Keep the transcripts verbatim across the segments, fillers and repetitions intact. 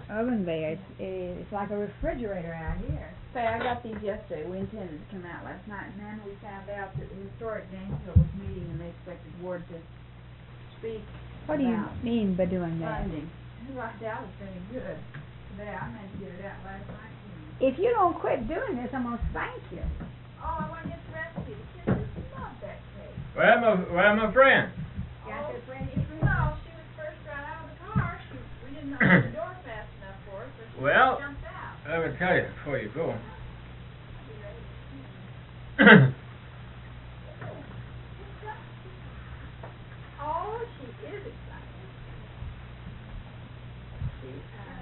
oven bay. It's, it's like a refrigerator out here. Say, I got these yesterday. We intended to come out last night, and then we found out that the historic Gainesville was meeting, and they expected Ward to speak. What do you mean by doing that? Funding. I doubt it's any good today. I meant to get it out last night. If you don't quit doing this, I'm gonna spank you. Oh, I want to get the recipe. The kids just love that cake. Where my where my friend? Got Oh, that friend? no, she was first right out of the car. She, we didn't open the door fast enough for her, so she Well, jumped out. let me tell you before you go. Oh, she is excited. She,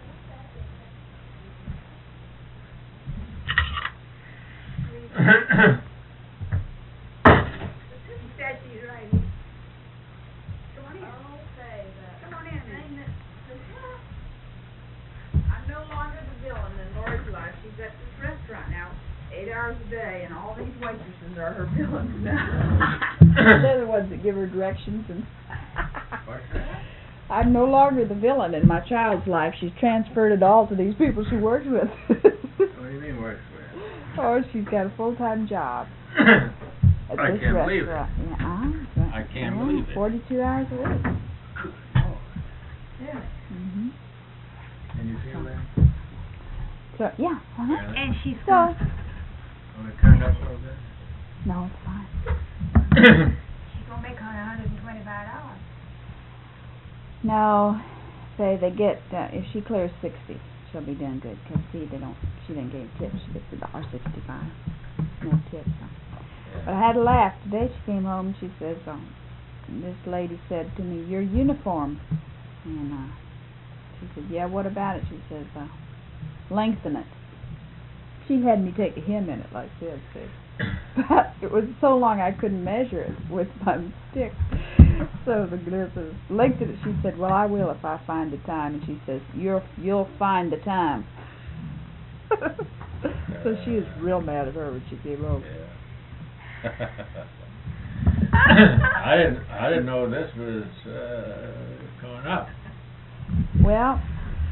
uh, Said she's right. Come on in. oh, say that. Come on in. Thing that, I'm no longer the villain in Lori's life. She's at this restaurant now, eight hours a day, and all these waitresses are her villains now. They're the ones that give her directions and. What's that? I'm no longer the villain in my child's life. She's transferred it all to these people she works with. What do you mean works with? Oh, she's got a full-time job at I this can't believe it. restaurant. Yeah, uh, I can't yeah, believe it. Forty-two hours a week. Yeah. Mhm. Can you feel that? So yeah. Uh-huh. Really? And she's So Want to turn up a little bit? no, it's fine. she's gonna make her a hundred and twenty-five dollars. No, say they get uh, if she clears sixty, she'll be done good. Cause see, they don't. She didn't get any tips. She gets a dollar sixty-five. No tips. So. But I had to laugh today. She came home and she says, um, "This lady said to me, your uniform," and uh, she said, "Yeah, what about it?" She says, uh, "Lengthen it." She had me take a hem in it like this, see. But it was so long I couldn't measure it with my stick. So the girl says, lengthen it. She said, "Well, I will if I find the time." And she says, "You'll you'll find the time." So she was real mad at her when she came home. Yeah. I didn't I didn't know this was uh, going up. Well,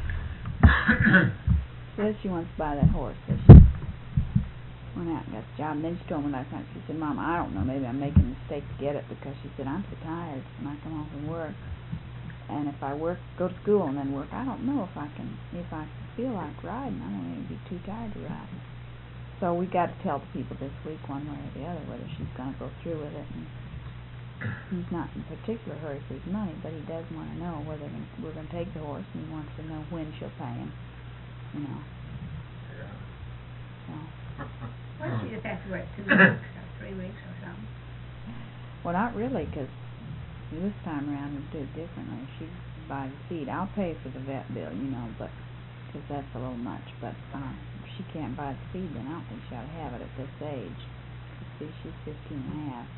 she says she wants to buy that horse. So she went out and got the job. And then she told me last night, she said, "Mom, I don't know, maybe I'm making a mistake to get it," because she said, "I'm so tired when I come home from work. And if I work, go to school and then work, I don't know if I can, if I feel like riding. I'm going to be too tired to ride." So we got to tell the people this week, one way or the other, whether she's going to go through with it. And he's not in particular hurry for his money, but he does want to know whether we're going to take the horse, and he wants to know when she'll pay him. You know. Yeah. So. Well, she just has to wait two weeks or three weeks or something. Well, not really, because this time around we do it differently. She buys the feed. I'll pay for the vet bill, you know, but because that's a little much. But um, if she can't buy the feed, then I don't think she ought to have it at this age. See, she's fifteen and a half.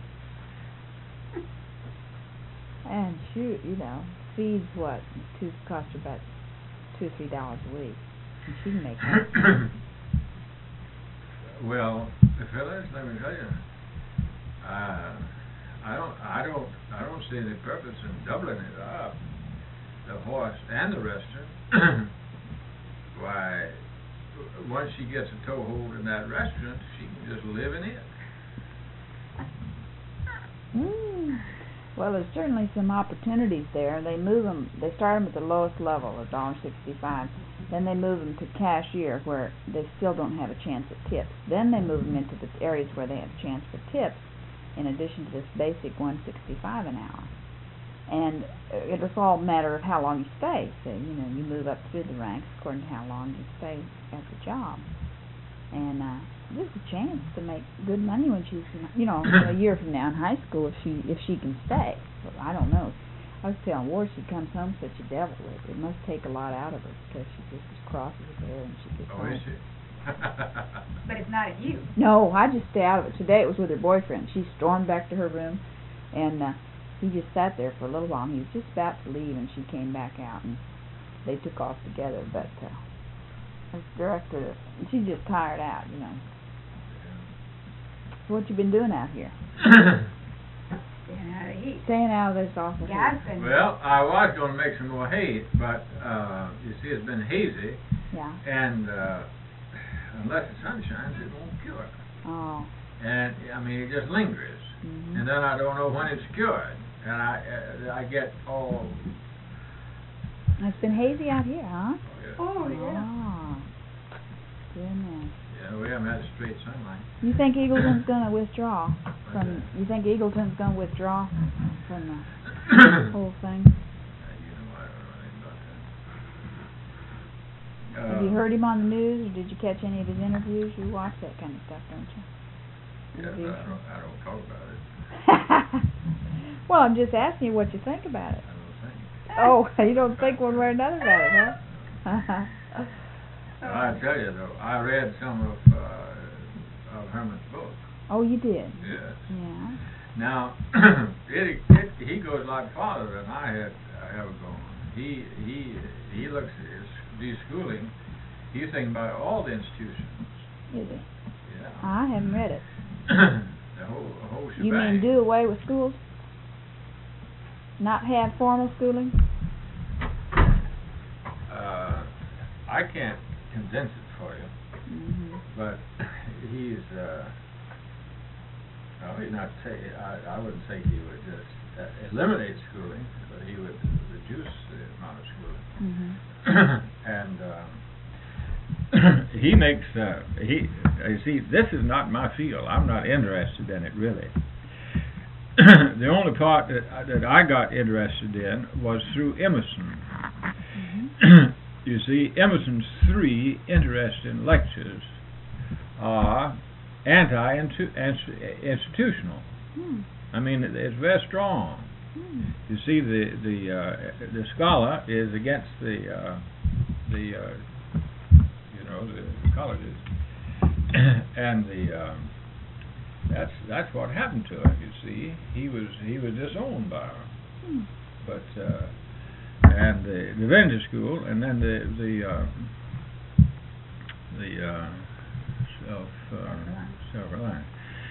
And shoot, you know, feed's what? Two cost her about two or three dollars a week, and she can make that. Well, fellas, let me tell you, uh, I don't, I don't, I don't see any purpose in doubling it up, the horse and the restaurant. Why, once she gets a toehold in that restaurant, she can just live in it. Mm. Well, there's certainly some opportunities there. They move them. They start them at the lowest level, a dollar sixty-five. Then they move them to cashier, where they still don't have a chance at tips. Then they move them into the areas where they have a chance for tips, in addition to this basic one sixty-five an hour. And it's all a matter of how long you stay. So you know, you move up through the ranks according to how long you stay at the job. And uh, there's a chance to make good money when she's, you know, a year from now in high school if she if she can stay. But I don't know. I was telling Ward she comes home such a devil. It must take a lot out of her because she just crosses it there and she gets Oh, home. is she? But it's not at you. No, I just stay out of it. Today it was with her boyfriend. She stormed back to her room, and uh, he just sat there for a little while. And he was just about to leave, and she came back out, and they took off together. But uh, I directed her, and she's just tired out, you know. So what you been doing out here? Staying out of heat. Staying out of this awful heat. God's been. Well, I was gonna make some more hay, but, uh, you see, it's been hazy, Yeah. and, uh, unless the sun shines, it won't cure. Oh. And, I mean, it just lingers, Mhm. and then I don't know when it's cured, and I, uh, I get all, It's been hazy out here, huh? Oh, yeah. Oh. Goodness. yeah, we haven't had straight sunlight. You think Eagleton's gonna withdraw from? You think Eagleton's gonna withdraw from the whole thing? Uh, you know, I don't know anything about that. Have you Uh, heard him on the news, or did you catch any of his interviews? You watch that kind of stuff, don't you? Yeah, but Interviews. I don't, I don't talk about it. Well, I'm just asking you what you think about it. I don't think. Oh, you don't think one way or another about it, huh? Well, I tell you though, I read some of, uh, of Herman's book. Oh, you did? Yes. Yeah. Now, it, it, he goes a lot farther than I had uh, ever gone. He, he, he looks at his, these schooling, he's thinking about all the institutions. Is it? Yeah. I haven't read it. The whole, the whole shebang. You mean do away with schools? Not have formal schooling? Uh, I can't condense it for you, Mm-hmm. but he's, uh, well, he's not say, I, I wouldn't say he would just uh, eliminate schooling, but he would reduce the amount of schooling. Mm-hmm. And, um, he makes, uh, he, you see, this is not my field. I'm not interested in it, really. The only part that, that I got interested in was through Emerson. Mm-hmm. You see, Emerson's three interesting lectures are anti-institutional. Hmm. I mean, it, it's very strong. Hmm. You see, the the uh, the scholar is against the uh, the uh, you know the colleges, and the um, that's that's what happened to him. You see, he was he was disowned by her, Hmm. but. Uh, and the Divinity School, and then the the uh, the uh, self uh, self-reliance,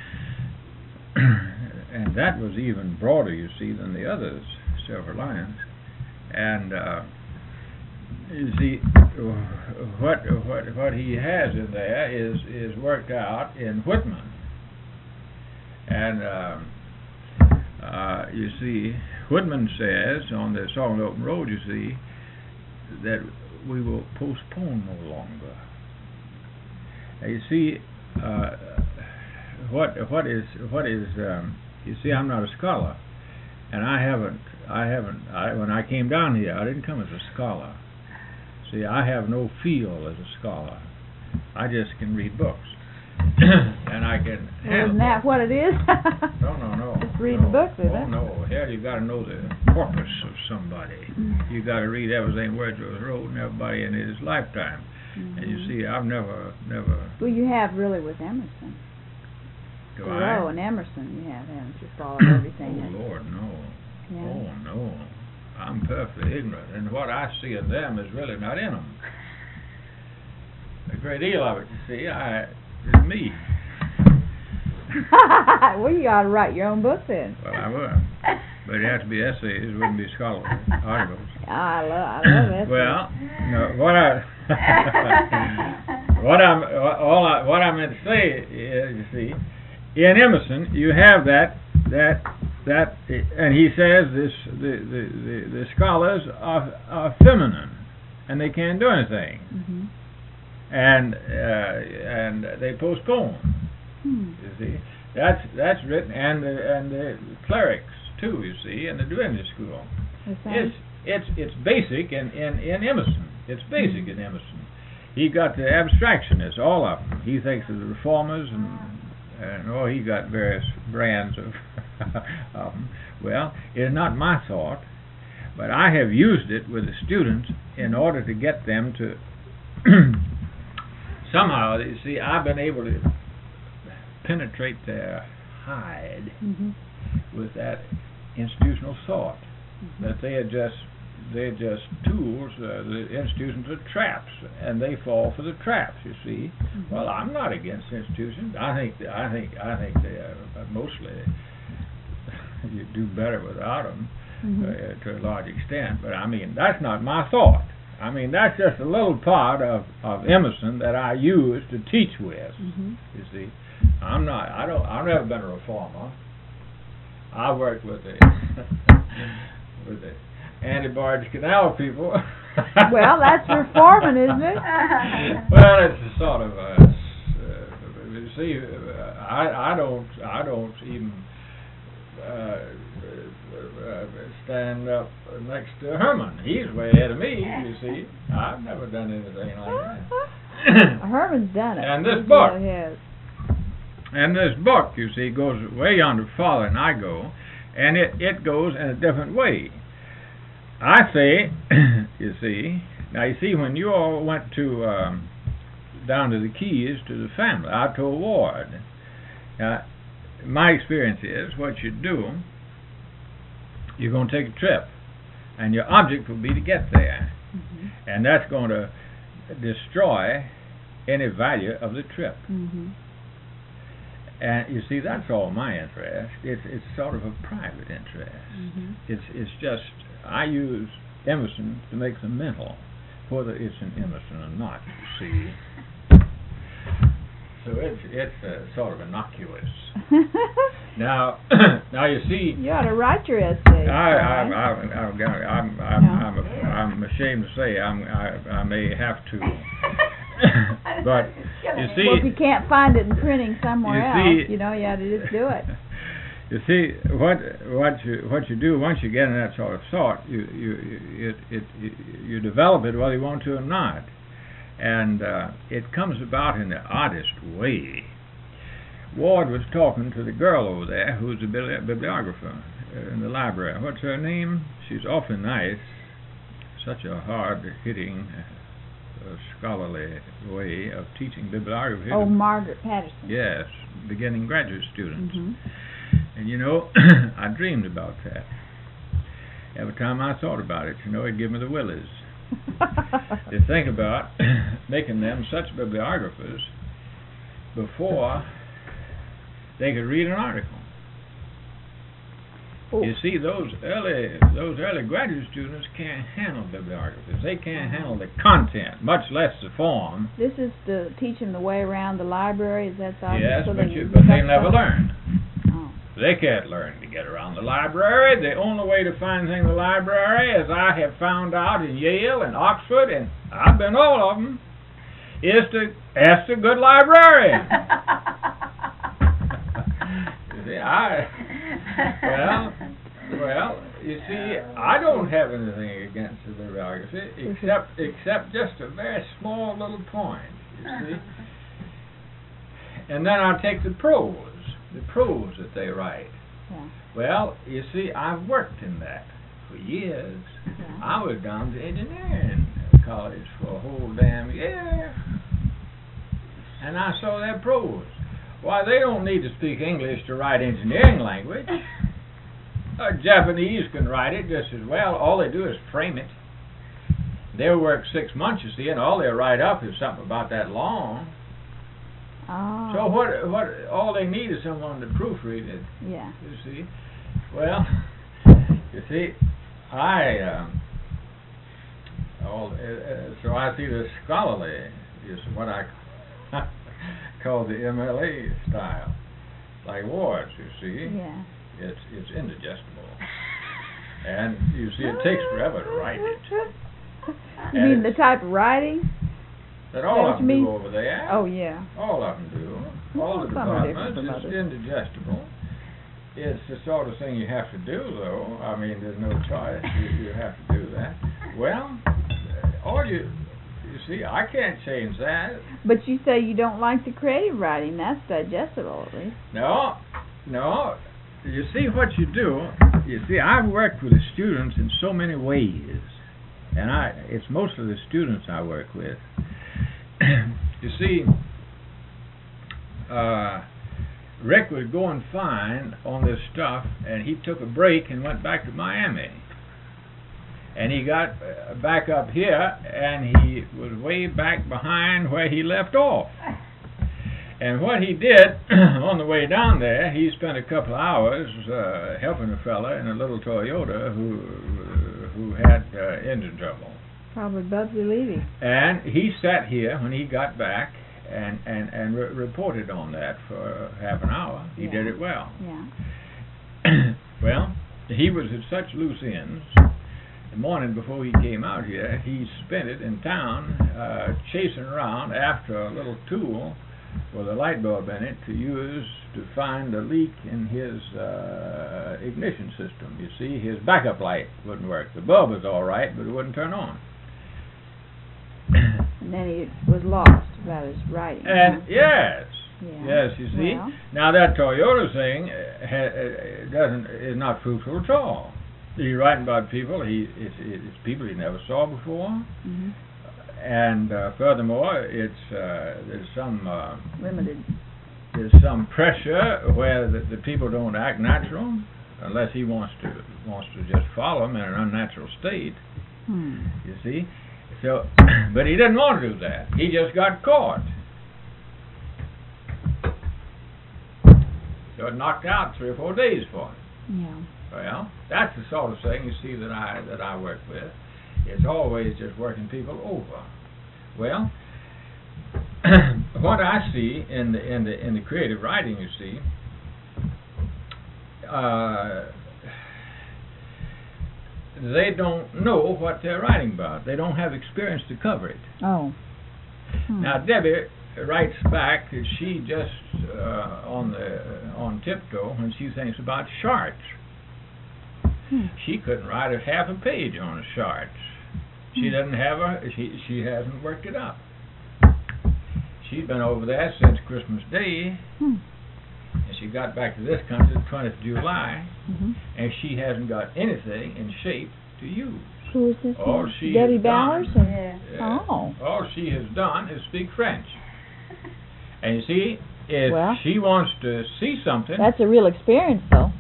and that was even broader, you see, than the others, self-reliance. And uh, you see, what what what he has in there is is worked out in Whitman, and uh, uh, you see. Whitman says on the Salt Open Road, you see, that we will postpone no longer. Now, you see, uh, what what is what is um, you see, I'm not a scholar, and I haven't I haven't I, when I came down here, I didn't come as a scholar. See, I have no feel as a scholar. I just can read books, and I can. Well, isn't that what it is? No, no, no. Just read no. the books, is oh, it? no. Hell, you got to know the corpus of somebody. Mm. You got to read everything Wordsworth wrote and everybody in his lifetime. Mm-hmm. And you see, I've never, never. Well, you have really with Emerson. Do Thoreau I? and Emerson, you have, haven't you? Followed everything. Oh Lord, no. Yeah. Oh no. I'm perfectly ignorant, and what I see in them is really not in them. A great deal of it, you see, I is me. Well, you ought to write your own book then. Well, I would, but it has to be essays. It wouldn't be scholarly articles. I love, I love that. Well, no, what I what I'm all I, what I meant to say is, you see, in Emerson you have that that that, and he says this the the the, the scholars are, are feminine, and they can't do anything, Mm-hmm. and uh, and they postpone. Hmm. You see, that's that's written, and the and the clerics too. You see, in the Divinity School. The same? It's it's it's basic in, in, in Emerson. It's basic in Emerson. He got the abstractionists, all of them. He thinks of the reformers, and and oh, he got various brands of of them. Well, it's not my thought, but I have used it with the students in order to get them to somehow. You see, I've been able to penetrate their hide Mm-hmm. with that institutional thought. Mm-hmm. That they are just they're just tools. Uh, the institutions are traps, and they fall for the traps. You see. Mm-hmm. Well, I'm not against institutions. I think I think I think they are mostly you do better without them Mhm. uh, to a large extent. But I mean, that's not my thought. I mean, that's just a little part of, of Emerson that I use to teach with. Mhm. You see, I'm not. I don't. I've never been a reformer. I worked with the with the anti-barge canal people. Well, that's reforming, isn't it? Well, it's a sort of a. Uh, you see, uh, I I don't I don't even uh, uh, stand up next to Herman. He's way ahead of me. You see, I've never done anything like that. Herman's done it. And this He book. really has. And this book, you see, goes way yonder farther than I go, and it, it goes in a different way. I say, you see, now you see, when you all went to, um, down to the Keys to the family, I told Ward, now, my experience is, what you do, you're going to take a trip, and your object will be to get there, Mhm. and that's going to destroy any value of the trip. Mhm. And you see, that's all my interest. It's it's sort of a private interest. Mhm. It's it's just I use Emerson to make them mental, whether it's an Emerson or not. You see, so it's it's uh, sort of innocuous. Now, now you see, You ought to write your essay. I I Brian. I I'm I'm I'm I'm, No. I'm, a, I'm ashamed to say I'm I I may have to, but you see. Well, if you can't find it in printing somewhere You else, see- you know, you ought to just do it. You see, what what you what you do once you get in that sort of thought, you you, you it, it it you develop it whether you want to or not, and uh, it comes about in the oddest way. Ward was talking to the girl over there who's a bibli- bibliographer uh, in the library. What's her name? She's awfully nice. Such a hard-hitting, uh, scholarly way of teaching bibliography. Oh, to- Margaret Patterson. Yes, beginning graduate students. Mhm. And you know, I dreamed about that. Every time I thought about it, you know, it'd give me the willies to think about making them such bibliographers before they could read an article. Oh. You see, those early those early graduate students can't handle bibliographies. They can't handle the content, much less the form. This is to teach them the way around the library. Is that the Yes, so but they you, can but pick they up never stuff? learn. Oh. They can't learn to get around the library. The only way to find things in the library, as I have found out in Yale and Oxford, and I've been all of them, is to ask a good librarian. You see, I, well, well, you see, I don't have anything against the bibliography, except, except just a very small little point, you see. And then I take the prose, the prose that they write. Yeah. Well, you see, I've worked in that for years. Yeah. I was down to engineering college for a whole damn year. And I saw their prose. Why, they don't need to speak English to write engineering language. A Japanese can write it just as well. All they do is frame it. They'll work six months, you see, and all they'll write up is something about that long. Oh. So what? What? All they need is someone to proofread it. Yeah. You see, well, you see, I um, all, uh, uh, so I see the scholarly is what I call the M L A style, like Ward's. You see, Yeah. it's it's indigestible, and you see, it takes forever to write it. You And mean the it's- type of writing? That all That of them means- do over there. Oh, yeah. All of them do. All the Some are departments. different from It's others. indigestible. It's the sort of thing you have to do, though. I mean, there's no choice. You, you have to do that. Well, all you, you see, I can't change that. But you say you don't like the creative writing. That's digestible, at least. No, no. You see what you do. You see, I've worked with the students in so many ways, and I it's mostly the students I work with. You see, uh, Rick was going fine on this stuff, and he took a break and went back to Miami. And he got uh, back up here, and he was way back behind where he left off. And what he did on the way down there, he spent a couple of hours uh, helping a fella in a little Toyota who who had uh, engine trouble. Probably Bubsy Levy. And he sat here when he got back and and and re- reported on that for half an hour. He Yeah. did it well. Yeah. Well, he was at such loose ends. The morning before he came out here, he spent it in town uh, chasing around after a little tool with a light bulb in it to use to find a leak in his uh, ignition system. You see, his backup light wouldn't work. The bulb was all right, but it wouldn't turn on. And then he was lost about his writing. And huh? yes, Yeah. yes, you see. Well. Now that Toyota thing uh, ha, uh, doesn't is not fruitful at all. He's writing about people he it's, it's people he never saw before, Mhm. and uh, furthermore, it's uh, there's some uh, Limited. there's some pressure where the, the people don't act natural unless he wants to wants to just follow them in an unnatural state. Hmm. You see, so but he didn't want to do that. He just got caught. So it knocked out three or four days for him. Yeah. Well, that's the sort of thing you see that I that I work with. It's always just working people over. Well, what I see in the in the in the creative writing, you see, uh, they don't know what they're writing about. They don't have experience to cover it. Oh. Hmm. Now Debbie writes back that she just uh, on the on tiptoe when she thinks about charts. Hmm. She couldn't write a half a page on a charts. She Hmm. doesn't have a she she hasn't worked it up. She's been over there since Christmas Day, Hmm. and she got back to this country the twentieth of July, Mhm. and she hasn't got anything in shape to use. Who is this? All now? she Debbie has Bowers? done- or- Yeah. Uh, Oh. All she has done is speak French. And you see, if Well, she wants to see something, That's a real experience, though.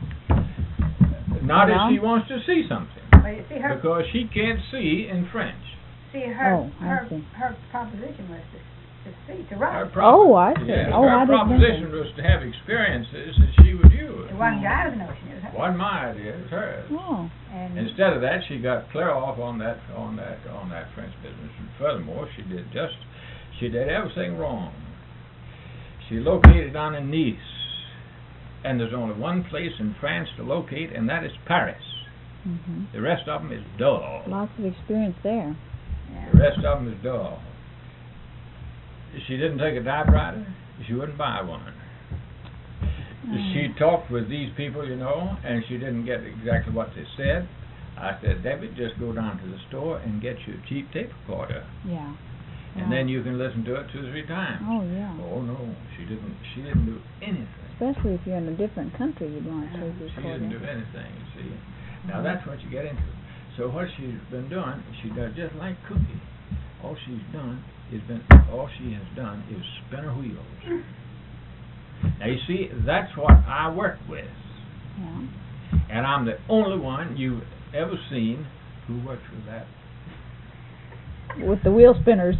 not you if know? she wants to see something, Well, you see, her, because she can't see in French. see, her, Oh, I her, see. her proposition was to, to see, to Her write. propo- Oh, I see. Yes, Oh, her I didn't know proposition that. was to have experiences that she would use. It wasn't Guy's notion, it was hers. Wasn't my idea, it was hers. Oh. And Instead of that, she got clear off on that on that on that French business. And furthermore, she did just she did everything wrong. She located down in Nice, and there's only one place in France to locate, and that is Paris. Mhm. The rest of them is dull. Lots of experience there. yeah. The rest of them is dull. If she didn't take a typewriter, she wouldn't buy one. Mm. She talked with these people, you know, and she didn't get exactly what they said. I said, Debbie, just go down to the store and get you a cheap tape recorder, Yeah. and then you can listen to it two or three times. Oh, yeah. Oh no, she didn't. She didn't do anything. Especially if you're in a different country, you'd want to take this She didn't do anything. You see. Now that's what you get into. So what she's been doing, she does just like Cookie. All she's done is been. All she has done is spin her wheels. Now you see, that's what I work with, Yeah. and I'm the only one you've ever seen who works with that. With the wheel spinners.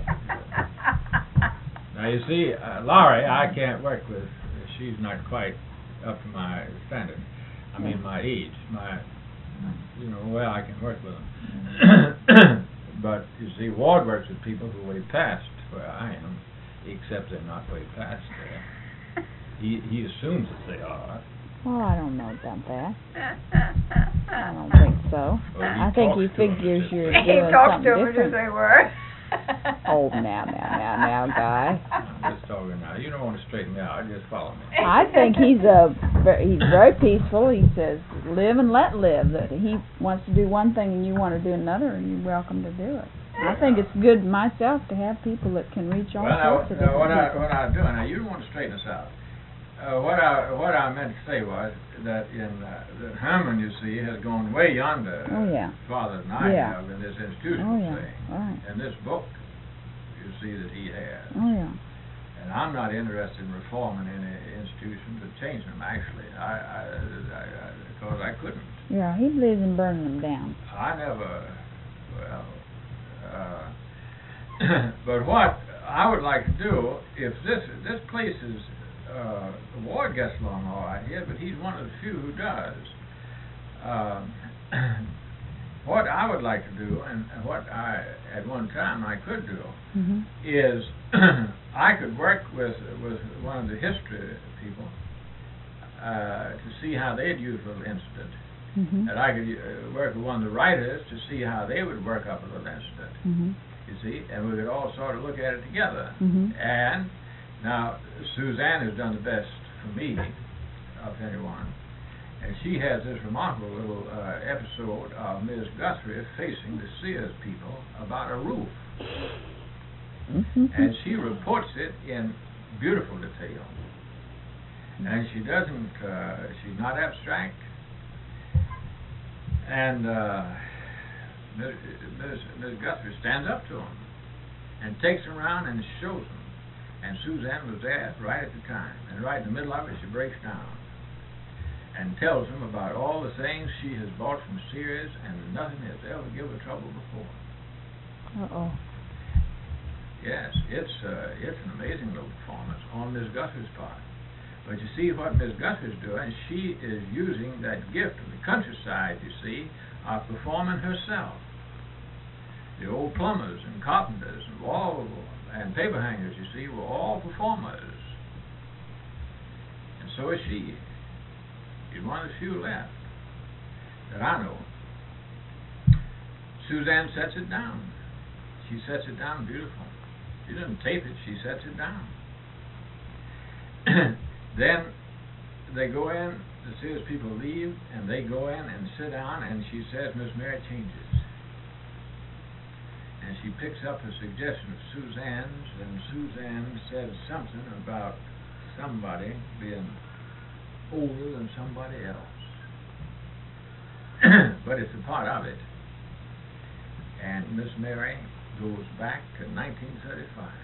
Now you see, uh, Laurie, I can't work with. She's not quite up to my standard. I mean, my age, my, you know, well, I can work with them. But you see, Ward works with people who way past where I am, except they're not way past there. He he assumes that they are. Well, I don't know about that. I don't think so. Well, he I think talks he to 'em figures as if- you're He doing talked something to them as if different. they were. Oh, now, now, now, now, Guy. I'm just talking now. You don't want to straighten me out. Just follow me. I think he's a ver- he's very peaceful. He says, "Live and let live." That he wants to do one thing and you want to do another, and you're welcome to do it. I think it's good myself to have people that can reach all Well, now, sorts of now different what I people. what I'm doing now, you don't want to straighten us out. Uh, what I what I meant to say was that in uh, that Herman, you see, has gone way yonder Oh, yeah. farther than I Yeah. have in this Oh, institutional yeah. thing. Right. And this book, you see that he has. Oh, yeah. And I'm not interested in reforming any institutions or changing them. Actually, I, I, I, I because I couldn't. Yeah, he believes in burning them down. I never, well, uh, but what I would like to do, if this, this place is, uh, the ward gets along all right here, but he's one of the few who does. Um, what I would like to do, and and what I, at one time I could do, Mhm. is I could work with, with one of the history people, uh, to see how they'd use a little incident. Mhm. And I could uh, work with one of the writers to see how they would work up a little incident. Mhm. You see, and we could all sort of look at it together. Mhm. And now Suzanne has done the best for me of anyone, and she has this remarkable little uh, episode of Miss Guthrie facing the Sears people about a roof, Mhm. and she reports it in beautiful detail. And she doesn't, uh, she's not abstract, and uh, Miss Miss Guthrie stands up to him and takes him around and shows him. And Suzanne was there right at the time, and right in the middle of it, she breaks down and tells him about all the things she has bought from Sears, and nothing has ever given her trouble before. Uh-oh. Yes, it's uh, it's an amazing little performance on Miss Guthrie's part. But you see what Miss Guthrie's doing, she is using that gift of the countryside, you see, of performing herself. The old plumbers and carpenters and wall and paper hangers, you see, were all performers. And so is she. She's one of the few left that I know. Suzanne sets it down. She sets it down beautiful. She doesn't tape it, she sets it down. Then they go in, the Sears people leave, and they go in and sit down, and she says, Miss Mary changes. And she picks up a suggestion of Suzanne's, and Suzanne says something about somebody being older than somebody else. But it's a part of it. And Miss Mary goes back to nineteen thirty-five,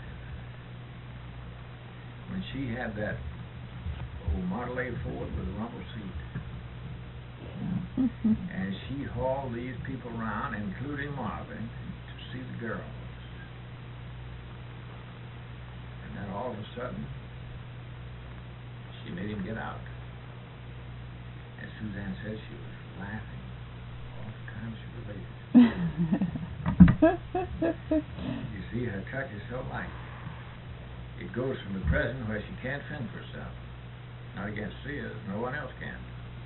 when she had that old Model A Ford with a rumble seat. And she hauled these people around, including Marvin, to see the girls. And then all of a sudden, she made him get out. And Suzanne said she was laughing all the time she related. You see, her touch is so light. It goes from the present where she can't fend for herself, not against Sears, no one else can,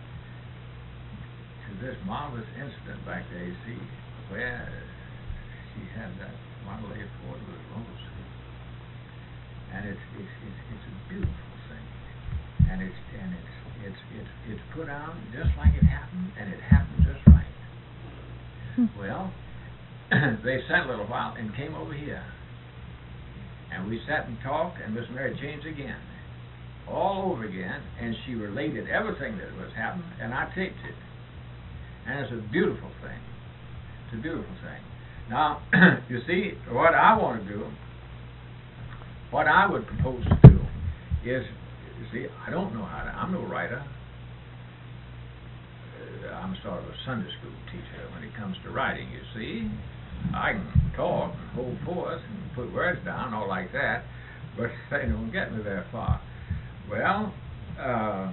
to this marvelous incident back there, you see, where she had that Model A Ford with a rumble seat. And it's, it's, it's, it's a beautiful thing. And it's, and it's, it's, it's, it's put on just like it happened, and it happened just right. Well, they sat a little while and came over here. And we sat and talked, and Miss Mary changed again. All over again, and she related everything that was happening, and I taped it. And it's a beautiful thing. It's a beautiful thing. Now, you see, what I want to do, what I would propose to do, is, you see, I don't know how to, I'm no writer. Uh, I'm sort of a Sunday school teacher when it comes to writing, you see. I can talk and hold forth and put words down, all like that, but they don't get me very far. Well, uh,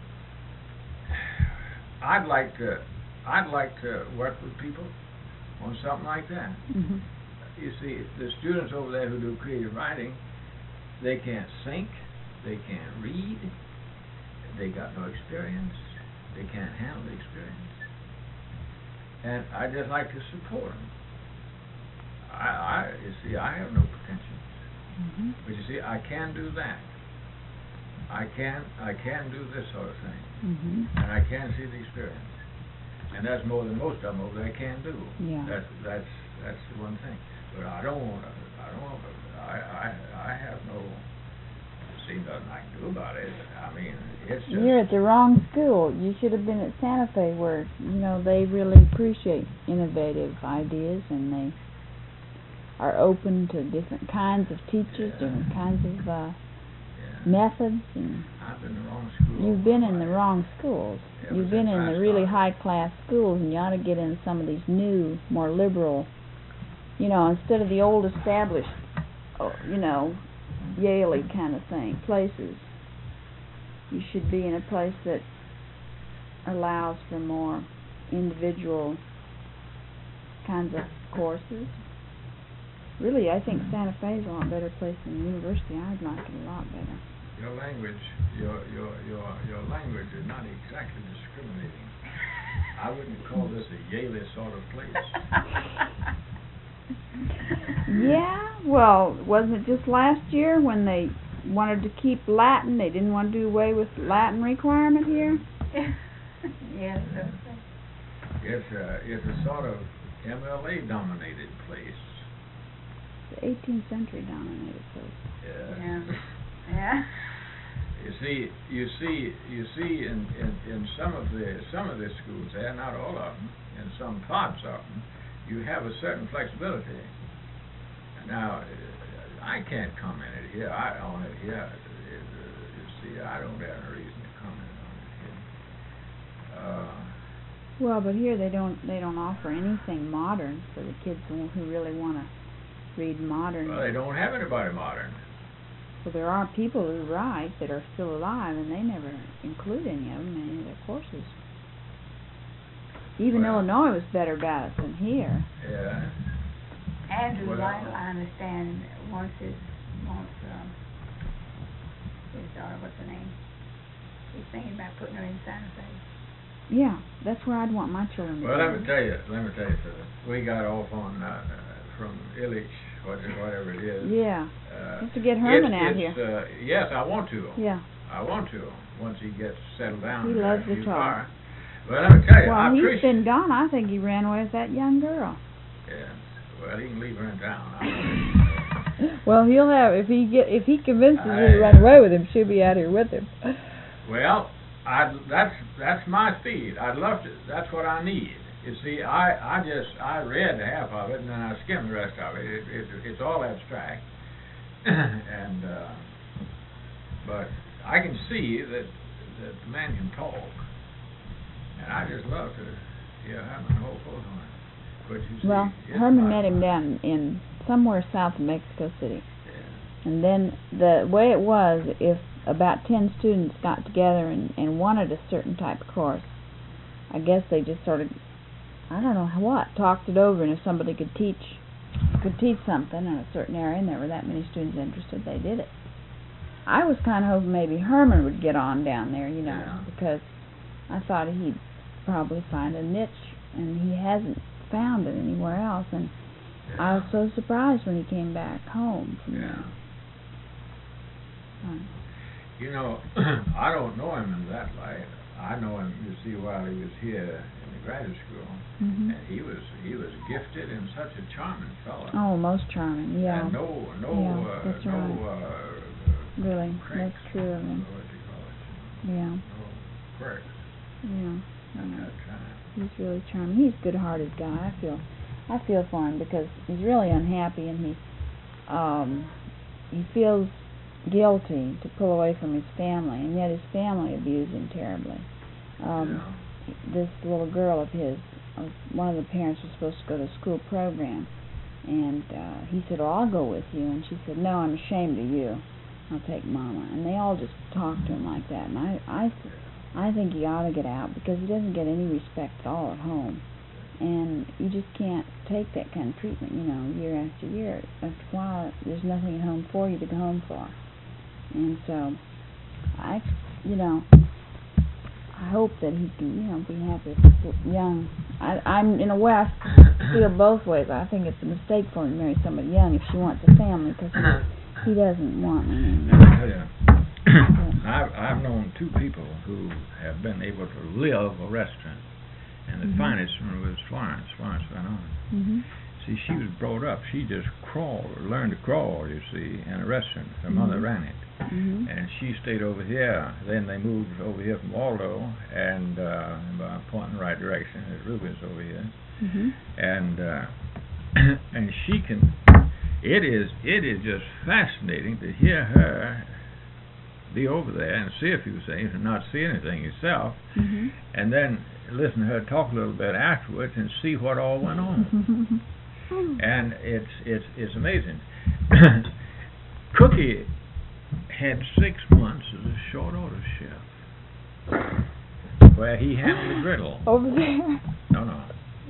I'd like to, I'd like to work with people on something like that. Mhm. You see, the students over there who do creative writing, they can't think, they can't read, they got no experience, they can't handle the experience, and I just like to support them. I, I, you see, I have no pretensions, Mhm. but you see, I can do that. I can, I can do this sort of thing, Mhm. and I can see the experience, and that's more than most of them over there can do. Yeah. That's that's that's the one thing. But I don't want to. I don't want to. I I I have no. See, nothing I can do about it. I mean, it's just. You're at the wrong school. You should have been at Santa Fe, where you know they really appreciate innovative ideas, and they are open to different kinds of teachers, Yeah. different kinds of uh, Yeah. methods, and I've been in the wrong school. all you've been my in the life. wrong schools. Ever You've been since in I the really started. high-class schools, and you ought to get in some of these new, more liberal, you know, instead of the old established oh, you know, Yale-y kind of thing, places. You should be in a place that allows for more individual kinds of courses. Really, I think Santa Fe is a lot better place than the university. I'd like it a lot better. Your language, your your your your language is not exactly discriminating. I wouldn't call this a Yale sort of place. Yeah, well, wasn't it just last year when they wanted to keep Latin? They didn't want to do away with Latin requirement here. Yes. It's a it's a sort of M L A dominated place. The eighteenth century dominated place. Yeah. Yeah. Yeah. You see, you see, you see, in, in, in some of the some of the schools there, not all of them, in some parts of them, you have a certain flexibility. Now, uh, I can't comment it here. I on it here. It, uh, you see, I don't have a reason to comment on it here. Uh, Well, but here they don't they don't offer anything modern for the kids who, who really want to read modern. well, they don't have anybody modern. Well, there are people who write that are still alive, and they never include any of them in any of their courses. Even Well, Illinois was better about it than here. Yeah. Andrew Well, Lytle, I understand, wants his, wants, um, his daughter, what's her name? He's thinking about putting her in Santa Fe. Yeah, that's where I'd want my children to Well, go. let me tell you, let me tell you something. We got off on uh, from Illich, whatever it is. Yeah, Uh, just to get Herman it's, out it's, here. Uh, yes, I want to. Yeah. I want to. Once he gets settled down. He there, loves if to he's talk. far. Well, let me tell you, I Well, he's appreciate. been gone. I think he ran away with that young girl. Yes. Well, he can leave her in town. I want Well, he'll have if he get if he convinces her to run away with him, she'll be out here with him. Well, I that's that's my speed. I'd love to. That's what I need. You see, I I just I read half of it and then I skimmed the rest of it. It, it it's all abstract, and uh, but I can see that that the man can talk, and I just love to hear Herman hold forth on it. But you see, Well, it's Herman not met him fun. down in somewhere south of Mexico City. Yeah. And then the way it was, if about ten students got together and, and wanted a certain type of course, I guess they just sort of, I don't know what, talked it over, and if somebody could teach could teach something in a certain area and there were that many students interested, they did it. I was kind of hoping maybe Herman would get on down there, you know, Yeah. because I thought he'd probably find a niche, and he hasn't found it anywhere else, and Yeah. I was so surprised when he came back home from Yeah. there. Um, You know, I don't know him in that light. I know him, you see, while he was here in the graduate school, mhm. and he was he was gifted and such a charming fellow. Oh, most charming, yeah. And no, no, Yeah, uh, that's no, right. uh, Really, cranks, that's true of him. What do you call it? Yeah, No quirks yeah. at yeah. that time. He's really charming. He's a good-hearted guy. I feel, I feel for him because he's really unhappy, and he, um, he feels guilty to pull away from his family, and yet his family abused him terribly. Um, This little girl of his, uh, one of the parents was supposed to go to a school program, and uh, he said, "Oh, I'll go with you," and she said, "No, I'm ashamed of you. I'll take Mama." And they all just talked to him like that, and I, I, I think he ought to get out because he doesn't get any respect at all at home, and you just can't take that kind of treatment, you know, year after year. After a while, there's nothing at home for you to go home for, and so I, you know. I hope that he can, you know, be happy with this young. I, I'm in a way I feel both ways. I think it's a mistake for him to marry somebody young if she wants a family, because he, he doesn't want one. Yeah. I've I've known two people who have been able to live a restaurant, and the Mhm. finest one was Florence. Florence went on. Mm-hmm. See, she was brought up. She just crawled, or learned to crawl. You see, in a restaurant. Her mother Mhm. ran it. Mm-hmm. And she stayed over here. Then they moved over here from Waldo, and uh, by pointing the right direction, there's Rubens over here, Mm-hmm. and uh, and she can. It is it is just fascinating to hear her be over there and see a few things and not see anything yourself, Mm-hmm. and then listen to her talk a little bit afterwards and see what all went on. And it's it's it's amazing. Cookie had six months as a short order chef, where he handled the griddle. Over there. No, no,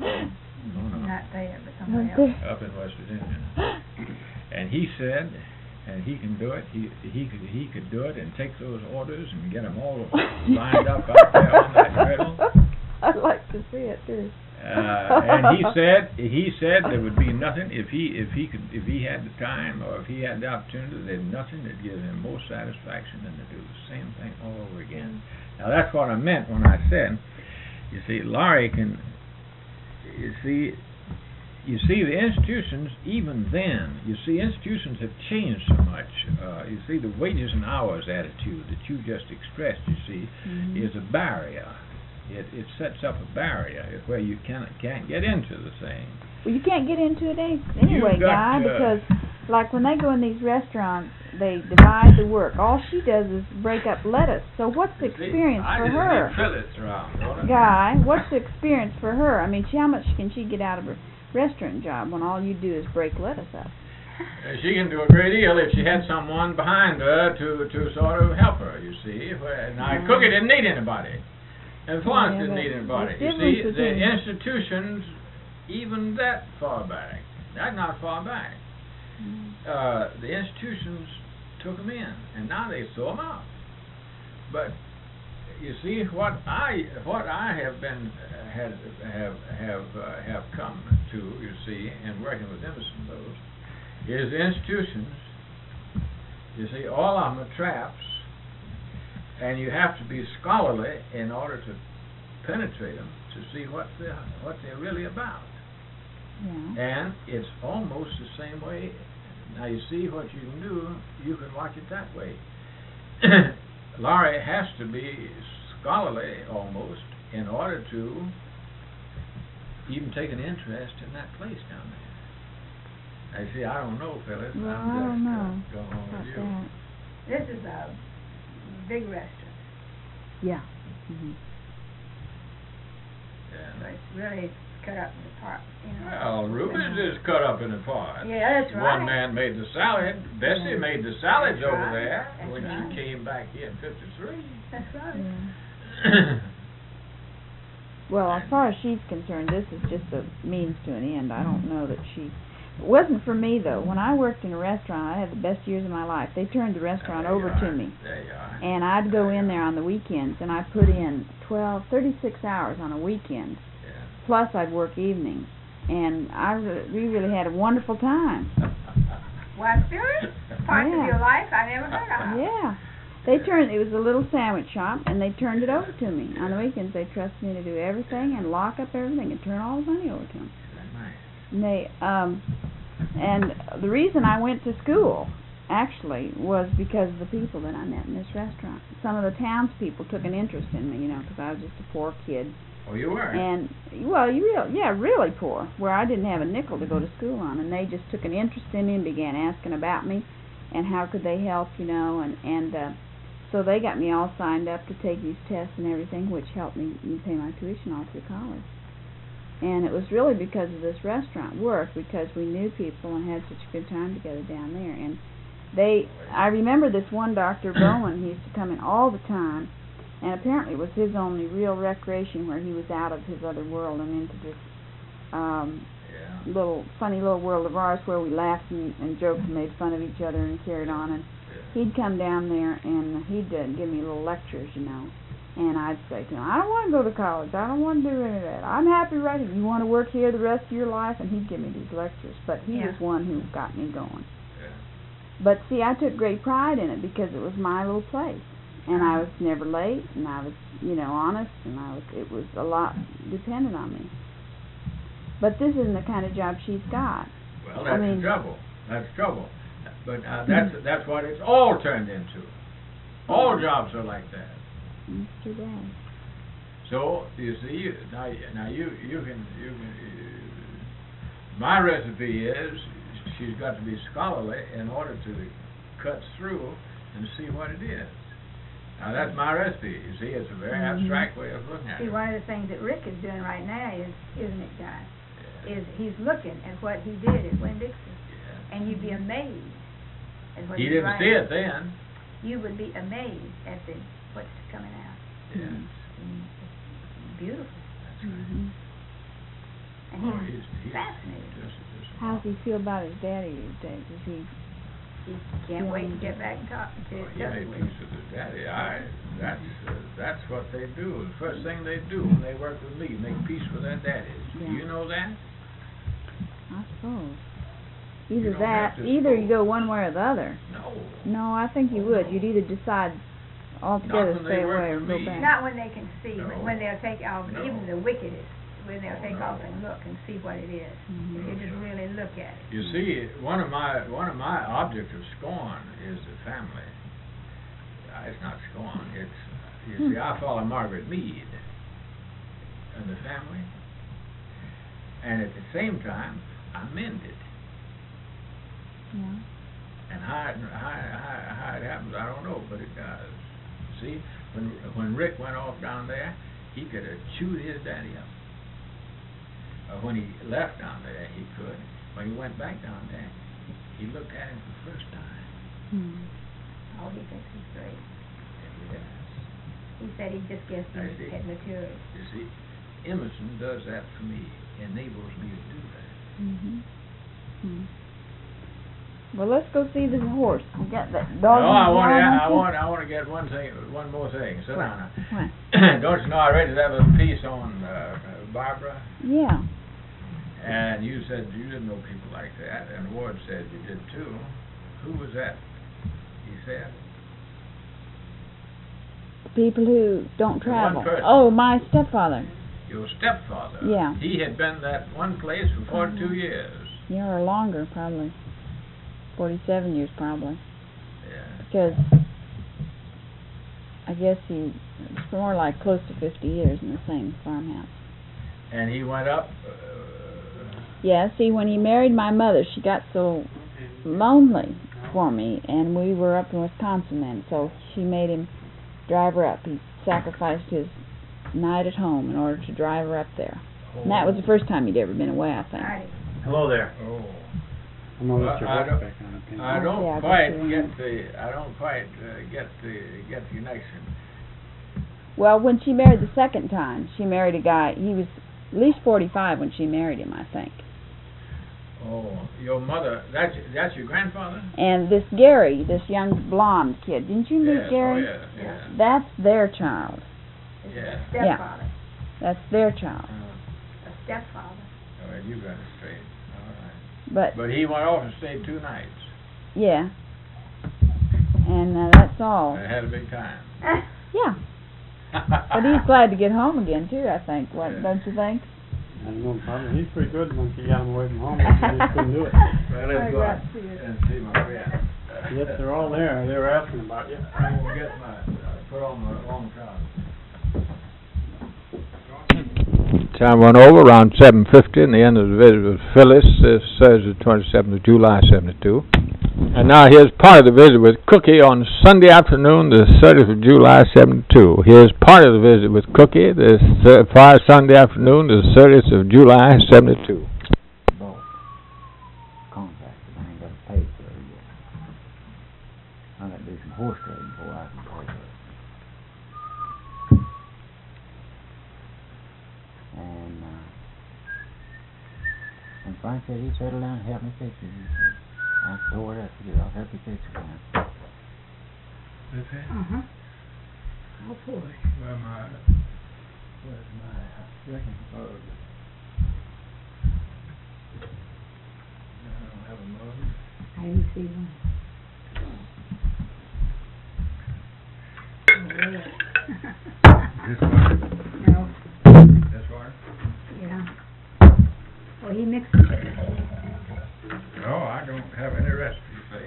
no, no, Not there, but somewhere Not else. there. up in West Virginia. And he said, and he can do it. He he could he could do it and take those orders and get them all lined up out there on that griddle. I'd like to see it too. Uh, and he said he said there would be nothing if he if he could if he had the time or if he had the opportunity, there's nothing that gives him more satisfaction than to do the same thing all over again. Now that's what I meant when I said, you see, Laurie can. You see, you see the institutions even then. You see, institutions have changed so much. Uh, you see, the wages and hours attitude that you just expressed, you see, Mhm. is a barrier. It it sets up a barrier where you can't can't get into the thing. Well, you can't get into it any, anyway, You've got, Guy, uh, because like when they go in these restaurants, they divide the work. All she does is break up lettuce. So what's the You see, experience I for just her? need fillets around, don't I? Guy, what's the experience for her? I mean, she, how much can she get out of her restaurant job when all you do is break lettuce up? Uh, She can do a great deal if she had someone behind her to to sort of help her. You see, Where- now Yeah. Cookie didn't need anybody, and Florence Yeah, didn't but need anybody. there's You see, difference the between- institutions, even that far back, that's not far back. Uh, the institutions took them in, and now they throw them out. But you see, what I what I have been uh, had have have uh, have come to, you see, in working with Emerson those, is institutions. You see, all of them are traps, and you have to be scholarly in order to penetrate them to see what they what they're really about. Yeah. And it's almost the same way. Now you see what you can do, you can watch it that way. Laurie has to be scholarly almost in order to even take an interest in that place down there. I see, I don't know, Phyllis. Well, I'm I don't just, uh, know going on about with you. that. This is a big restaurant, Yeah. Mhm. so Yeah. it's really cut up in the part, you know. Well, Rubens is cut up in a part. Yeah, that's right. One man made the salad. Bessie Yeah. made the salads That's over right. there That's when right. she came back here in fifty-three. That's right. Yeah. Well, as far as she's concerned, this is just a means to an end. I don't know that she... It wasn't for me, though. When I worked in a restaurant, I had the best years of my life. They turned the restaurant There you over are. to me. There you are. And I'd go in there on the weekends, and I put in twelve, thirty-six hours on a weekend. Yeah. Plus, I'd work evenings. And I re- we really had a wonderful time. Why, Phyllis, part Yeah. of your life I never heard of. Yeah. They turned, it was a little sandwich shop, and they turned it over to me. On the weekends, they trusted me to do everything and lock up everything and turn all the money over to them. That's nice. And they, um, and the reason I went to school, actually, was because of the people that I met in this restaurant. Some of the townspeople took an interest in me, you know, because I was just a poor kid. Oh, you were? And, well, you real, yeah, really poor, where I didn't have a nickel to go to school on. And they just took an interest in me and began asking about me and how could they help, you know, and, and, uh, so they got me all signed up to take these tests and everything, which helped me pay my tuition all through college. And it was really because of this restaurant work, because we knew people and had such a good time together down there. And they, I remember this one Doctor Bowen, he used to come in all the time, and apparently it was his only real recreation, where he was out of his other world and into this um, Yeah. little, funny little world of ours where we laughed and, and joked and made fun of each other and carried on. And he'd come down there and he'd uh, give me little lectures, you know. And I'd say to him, I don't want to go to college. I don't want to do any of that. I'm happy right here. You want to work here the rest of your life? And he'd give me these lectures. But he Yeah. was one who got me going. Yeah. But see, I took great pride in it because it was my little place. And I was never late, and I was, you know, honest, and I was, it was a lot dependent on me. But this isn't the kind of job she's got. Well, I that's mean- the trouble. That's trouble. But uh, that's that's what it's all turned into. All jobs are like that. It's too bad. So you see, you- now now you you can you can. Uh, my recipe is she's got to be scholarly in order to cut through and see what it is. Now that's my recipe. You see, it's a very Mhm. abstract way of looking at See, it. one of the things that Rick is doing right now is, isn't it, guys, Yeah. is he's looking at what he did at Winn-Dixie, Yeah. and you'd be amazed is what He he's didn't see writing. it then. You would be amazed at the, what's coming out. Yes. And it's beautiful. That's right. Mhm. And Oh, he's he's, he's fascinated. just, just How's he feel about his daddy these days? Is he? He can't wait to get back and talk to Oh, he Chuck made with peace with his daddy. I, that's, uh, that's what they do. The first thing they do when they work with me, make peace with their daddies. Do Yeah. you know that? I suppose. You Either don't that, have to either you suppose. go one way or the other. No. No, I think you Oh, would. no. You'd either decide altogether when to they stay work away or with go me. back. Not when they can see, No. when, when they'll take off, No. even the wickedest, when they'll Oh, take no. off and look and see what it is. Mhm. If you just really look at it. You see, one of my one of my objects of scorn is the family. Uh, It's not scorn. It's you Hmm. see, I follow Margaret Mead and the family, and at the same time, I mend it. Yeah. And how it, how, how, how it happens, I don't know, but it does. See, when when Rick went off down there, he could have chewed his daddy up. Uh, when he left down there, he could. When he went back down there, he looked at him for the first time. Hmm. Oh, he thinks he's great. Yes. He said he just gets I these see. head materials. You see, Emerson does that for me, enables me to do that. Mhm. Hmm. Well, let's go see the horse. We got that No, dog. I want to. on I too? want. I want to get one thing. One more thing. Sit What? down now. What? Don't you know I read that little piece on uh, Barbara? Yeah. And you said you didn't know people like that, and Ward said you did too. Who was that? He said. People who don't The one travel. person. Oh, my stepfather. Your stepfather. Yeah. He had been that one place for forty-two Mhm. years. Yeah, or longer, probably. Forty-seven years, probably. Yeah. Because I guess he it's more like close to fifty years in the same farmhouse. And he went up. Uh, Yeah, see, when he married my mother, she got so lonely for me, and we were up in Wisconsin then, so she made him drive her up. He sacrificed his night at home in order to drive her up there. And that was the first time he'd ever been away, I think. Alrighty. Hello there. oh. I'm gonna let Well, your I voice don't- back on. Okay? I Oh, don't yeah, I guess quite you get the. I don't quite uh, get the get the connection. Well, when she married the second time, she married a guy, he was at least forty-five when she married him, I think. Oh, your mother. That's that's your grandfather. And this Gary, this young blonde kid, didn't you meet Yes. Gary? Oh, yes. Yes. That's their child. This is Yeah. a stepfather. That's their child. Uh, A stepfather. all right, you got it straight. All right. But, But he went off and stayed two nights. yeah. And uh, that's all. And had a big time. Yeah. But he's glad to get home again, too, I think. What, Yeah. don't you think? I don't know, probably, he's pretty good once you got him away from home, he just couldn't do it. Well, let's I go got out to it. and see my friend. Yes, they're all there, they were asking about you. I'm gonna get my, uh, put on my long trousers. Time went over around seven fifty, and the end of the visit with Phyllis, this Thursday, twenty-seventh of July, seventy-two. And now here's part of the visit with Cookie on Sunday afternoon, the thirtieth of July, seventy-two. Here's part of the visit with Cookie this thir- far Sunday afternoon, the thirtieth of July, seventy-two. Both contracted, I ain't got paid for it yet. I gotta do some horse trading before I can pay for it. And, uh, and Frank said he'd settle down and help me fix it. He said, I tore it up, he said, I'll help you fix it now. Is it? Uh-huh. Oh, boy. Where my, where's my, Reckon. oh, I don't have a mug. I didn't see one. This water? No, This water? yeah. Well, he mixed it. No, I don't have any recipe, see.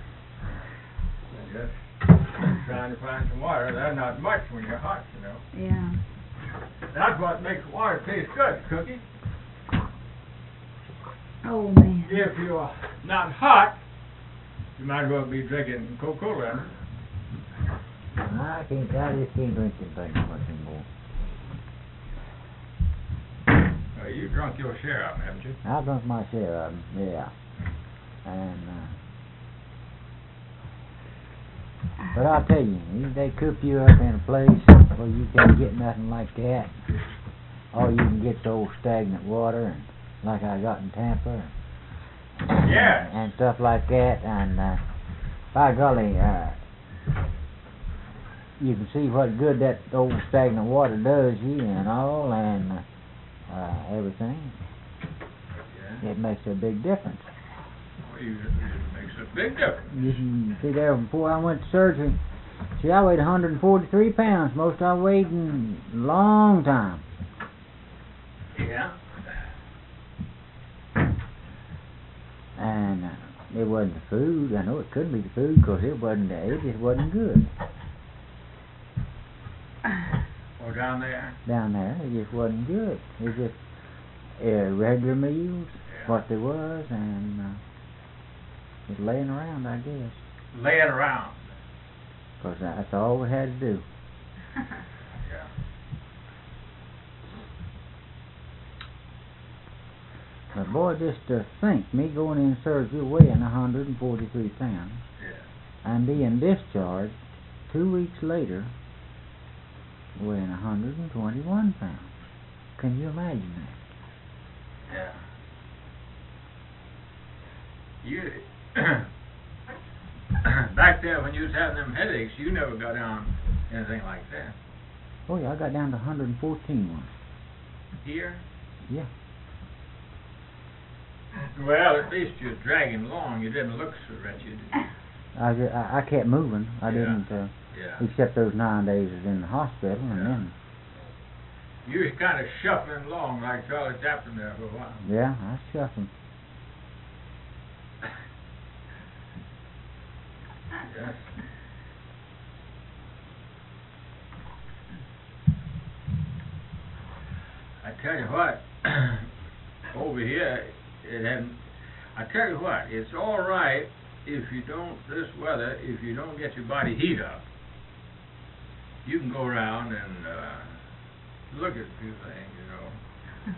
I just trying to find some water. There's not much when you're hot, you know. Yeah. That's what makes water taste good, Cookie. Oh, man. If you're not hot, you might as well be drinking Coca-Cola. I can't, I just can't drink them things much anymore. Uh, you drunk your share of them, haven't you? I've drunk my share of them, yeah. And, uh, But I'll tell you, you- they coop you up in a place where you can't get nothing like that. All you can get's old stagnant water, and like I got in Tampa. Yes. And stuff like that, and uh, by golly, uh, you can see what good that old stagnant water does you and all, and uh, uh, everything. Yeah. It makes a big difference. Well, you, it makes a big difference. You can see there before I went to surgery. See, I weighed one hundred forty-three pounds, most I weighed in a long time. Yeah. And uh, it wasn't the food. I know it couldn't be the food because it wasn't. It just wasn't good Or down there. down there. It just wasn't good. It was just uh, regular meals, Yeah. what there was, and uh, just laying around, I guess, Laying around. because that's all we had to do. Yeah. But boy, just to think, me going in surgery weighing one hundred forty-three pounds Yeah. and being discharged two weeks later weighing one hundred twenty-one pounds. Can you imagine that? Yeah. You back there when you was having them headaches, you never got down anything like that. Oh yeah, I got down to one hundred fourteen once. Here? Yeah. Well, at least you're dragging along. You didn't look so wretched. I, ju- I, I kept moving. I Yeah. didn't, uh, Yeah. except those nine days I was in the hospital, and Yeah. then, You was kind of shuffling along like Charlie Chaplin there for a while. yeah, I was shuffling. Yes. I tell you what, over here, it hadn't, I tell you what, it's all right if you don't, this weather, if you don't get your body heat up. You can go around and, uh, look at a few things, you know.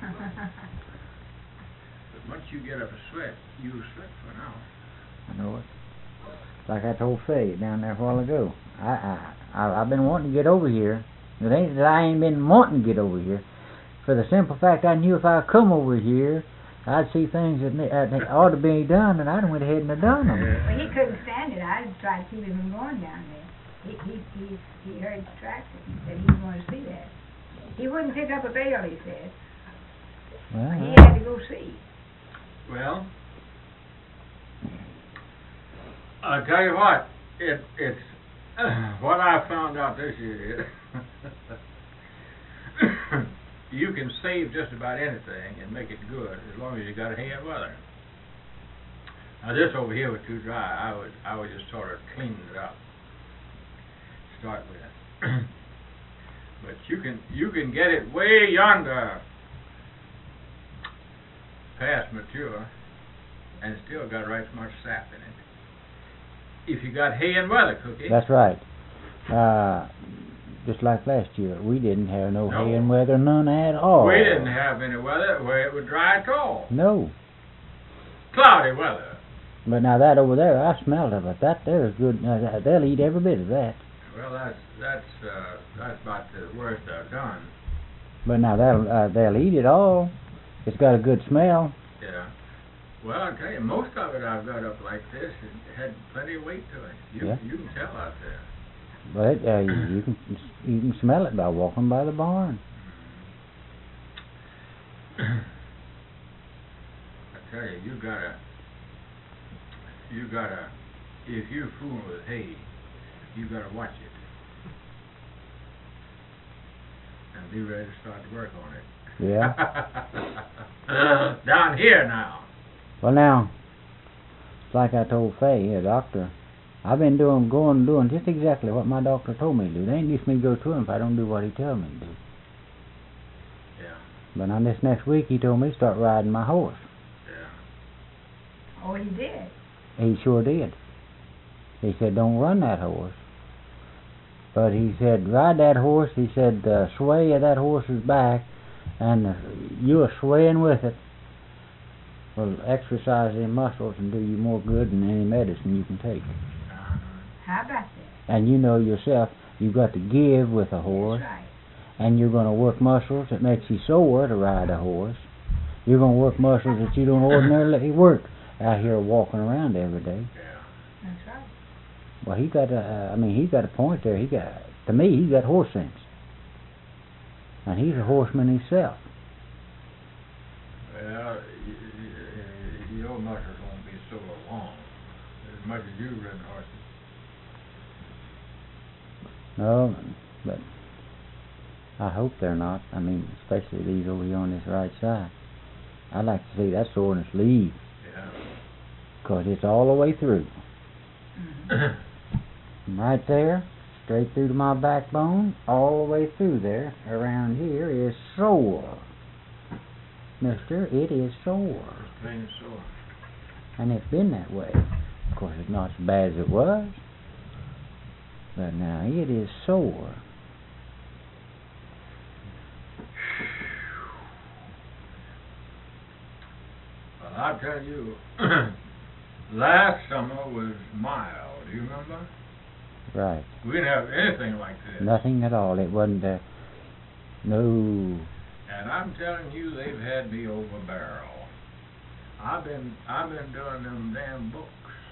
But once you get up a sweat, you sweat for an hour. I know it. Like I told Faye down there a while ago. I, I, I, I've been wanting to get over here. It ain't that I ain't been wanting to get over here. For the simple fact I knew if I come over here, I'd see things that, ne- uh, that ought to be done, and I'd went ahead and have done them. Well, he couldn't stand it. I tried to keep him from going down there. He, he, he, he heard the tracks and he said he was going to see that. He wouldn't pick up a bail, he said. Well, He I- had to go see. Well, I'll tell you what, it, it's, uh, what I found out this year is, you can save just about anything and make it good as long as you got hay and weather. Now this over here was too dry. I would, I would just sort of clean it up, start with. But you can, you can get it way yonder, past mature, and still got right much sap in it. If you got hay and weather, Cookie. That's right. Uh, just like last year, we didn't have no, No. hay and weather, none at all. We didn't have any weather where it would dry at all. No. Cloudy weather. But now that over there, I smelled of it. That there is good. Uh, that- they'll eat every bit of that. Well, that's that's uh, that's about the worst I've done. But now they'll uh, they'll eat it all. It's got a good smell. Yeah. Well, I tell you, most of it I've got up like this. It had plenty of weight to it. You Yeah. you can tell out there. But uh, you, you can you can smell it by walking by the barn. I tell you, you gotta, you gotta, if you're fooling with hay, you gotta watch it. And be ready to start to work on it. Yeah. Down here now. Well now, it's like I told Faye, a doctor, I've been doing, going, doing just exactly what my doctor told me to do. They ain't just me go to him if I don't do what he tells me to do. Yeah, But on this next week, he told me to start riding my horse. yeah. Oh, he did. He sure did. He said, don't run that horse. But he said, ride that horse. He said, the sway of that horse's back, and uh, you're swaying with it, will exercise them muscles and do you more good than any medicine you can take. Uh-huh. How about that? And you know yourself, you've got to give with a horse, That's right. and you're going to work muscles that makes you sore to ride a horse. You're going to work muscles that you don't ordinarily work out here walking around every day. Yeah. That's right. Well, he got a, I mean, he got a point there. He got, to me, he got horse sense. And he's a horseman himself. Well, y- y- your muscles won't be so long as much as you've ridden horses. No, but I hope they're not. I mean, especially these over here on this right side. I'd like to see that soreness leave, Yeah. because it's all the way through. Mhm. From right there, straight through to my backbone, all the way through there, around here is sore. Mister, it is sore. Plain sore. And it's been that way. Of course, it's not as bad as it was, but now it is sore. Well, I'll tell you, last summer was mild. Do you remember? Right. We didn't have anything like this. Nothing at all. It wasn't, uh, no, And I'm telling you, they've had me over barrel. I've been, I've been doing them damn books.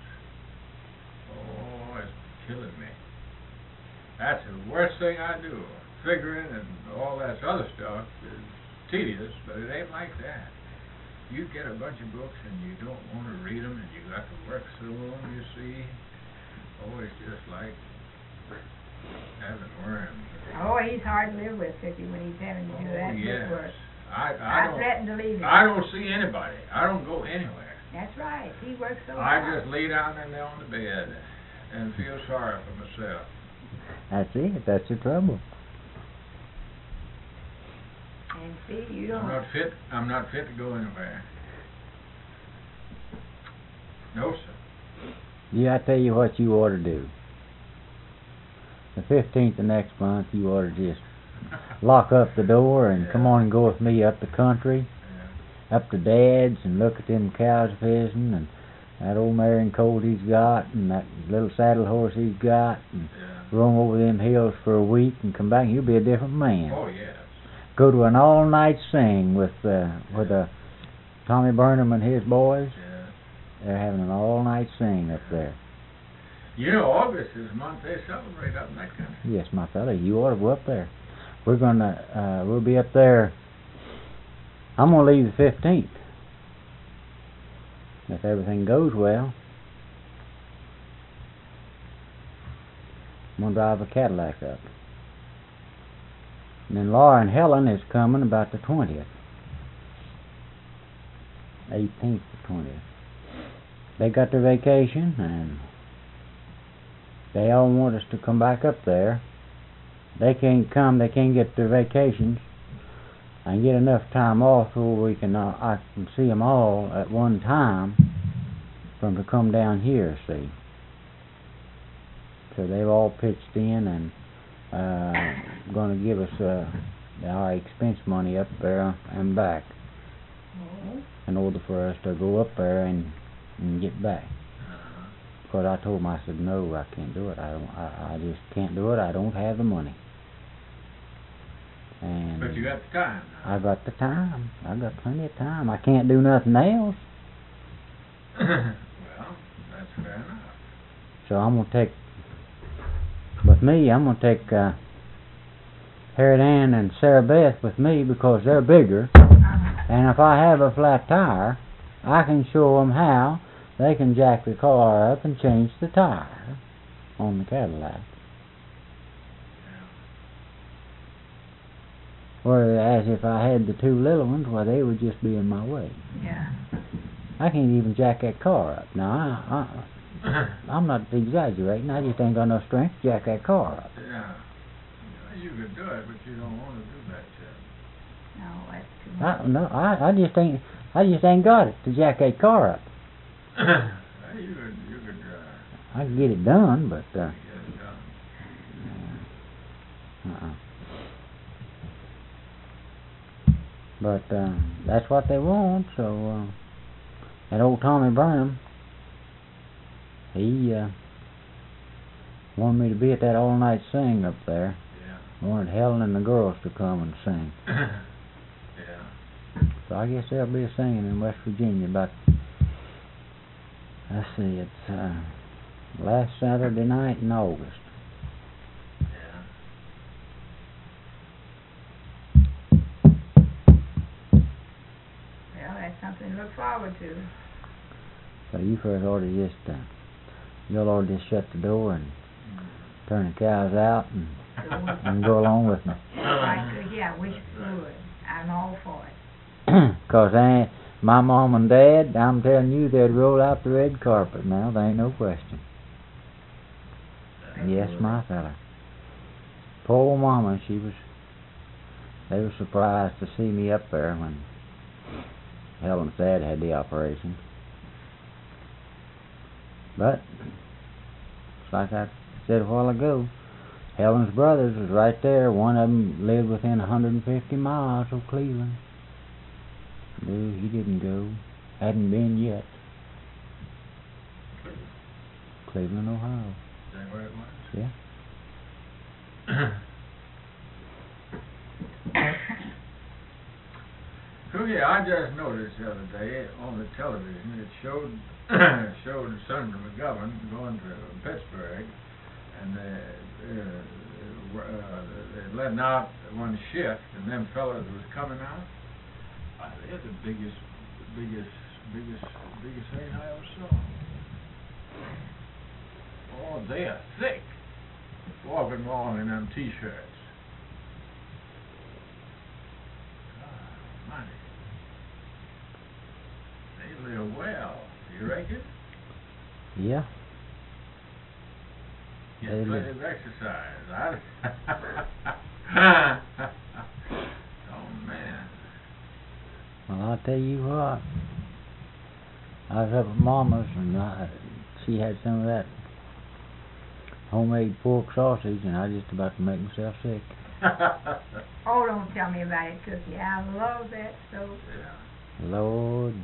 Oh, it's killing me. That's the worst thing I do. Figuring and all that other stuff is tedious, but it ain't like that. You get a bunch of books and you don't want to read them, and you got to work through them, you see. Oh, it's just like having worms. Oh, he's hard to live with, Cookie, when he's having to do Oh, that yes. good work. I, I I don't, threatened to leave him. I don't see anybody. I don't go anywhere. That's right. He works so I hard. just lay down in there on the bed and feel sorry for myself. that's it. That's the trouble. And see, you I'm don't. not fit, I'm not fit to go anywhere. No, sir. Yeah, I tell you what you ought to do. The fifteenth of next month, you ought to just lock up the door and Yeah. come on and go with me up the country, Yeah. up to Dad's, and look at them cows of his'n, and that old mare and colt he's got, and that little saddle horse he's got, and Yeah. roam over them hills for a week and come back, and you'll be a different man. Oh, yes. Go to an all-night sing with uh, with uh, Tommy Burnham and his boys. Yeah. They're having an all-night sing up there. You know, August is the month they celebrate up in that country. Yes, my fella, you ought to go up there. We're gonna, uh, we'll be up there. I'm gonna leave the fifteenth. If everything goes well. I'm gonna drive a Cadillac up. And then Laura and Helen is coming about the twentieth. eighteenth to twentieth. They got their vacation, and they all want us to come back up there. They can't come, they can't get their vacations and get enough time off so we can, uh, I can see them all at one time for them to come down here, see. So they've all pitched in and uh, going to give us uh, our expense money up there and back in order for us to go up there and, and get back. Because I told him, I said, no, I can't do it. I don't. I, I just can't do it. I don't have the money. And But you got the time now. I got the time. I got plenty of time. I can't do nothing else. Well, that's fair enough. So I'm gonna take. With me, I'm gonna take uh, Harriet Ann and Sarah Beth with me because they're bigger. Uh-huh. And if I have a flat tire, I can show them how they can jack the car up and change the tire on the Cadillac. Whereas if I had the two little ones, well, they would just be in my way. Yeah. I can't even jack that car up. Now, I, I, I'm not exaggerating. I just ain't got no strength to jack that car up. Yeah. You could do it, but you don't want to do that yet. No, that's too much. I, no, I, I just ain't. I just ain't got it to jack that car up. Well, you could, you could uh, I can get it done, but uh, get it done. uh-uh. But uh, that's what they want. So uh, that old Tommy Burnham, he uh, wanted me to be at that all night sing up there. Yeah. Wanted Helen and the girls to come and sing. Yeah. So I guess there'll be a singing in West Virginia about, let's see, it's uh, last Saturday night in August. Yeah. Well, that's something to look forward to. So you first ought to just, uh, you'll ought to just shut the door and turn the cows out and, and go along with me. Right, good, yeah, wish you would. I'm all for it. 'Cause I, my mom and dad, I'm telling you, they'd roll out the red carpet now. There ain't no question. Yes, my fella. Poor mama, she was, they were surprised to see me up there when Helen's dad had the operation. But, it's like I said a while ago, Helen's brothers was right there. One of them lived within one hundred fifty miles of Cleveland. No, he didn't go. Hadn't been yet. Cleveland, Ohio. Is that where it was? Yeah. Cookie, I just noticed the other day on the television, it showed showed Senator McGovern going to Pittsburgh, and they, uh, uh, they letting out one shift, and them fellas was coming out. Uh, they're the biggest, biggest, biggest, biggest thing I ever saw. Oh, they are thick, walking along in them T-shirts. God, money. They live well, you reckon? Yeah. Get They plenty live. of exercise. I oh man. Well, I'll tell you what. I was up at Mama's and I, she had some of that homemade pork sausage, and I was just about to make myself sick. Oh, don't tell me about it, Cookie. I love that so. Yeah. Lord.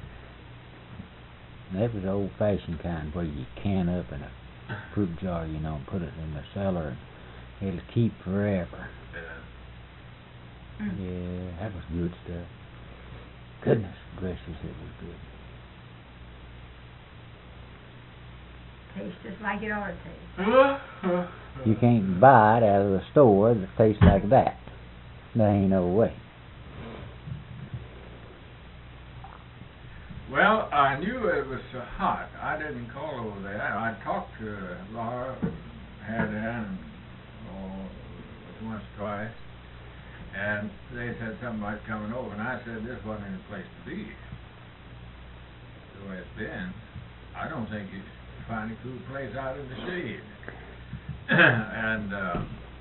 That was the old-fashioned kind where you can up in a fruit jar, you know, and put it in the cellar, and it'll keep forever. Yeah. Mm. Yeah, that was good stuff. Goodness gracious, it was good. Tastes just like it ought to taste. You can't buy it out of the store that tastes like that. There ain't no way. Well, I knew it was so hot. I didn't call over there. I talked to Laura, had Ann, oh, once, twice, and they said something about coming over, and I said this wasn't any place to be. The way it's been, I don't think you should find a cool place out in the shade. and uh,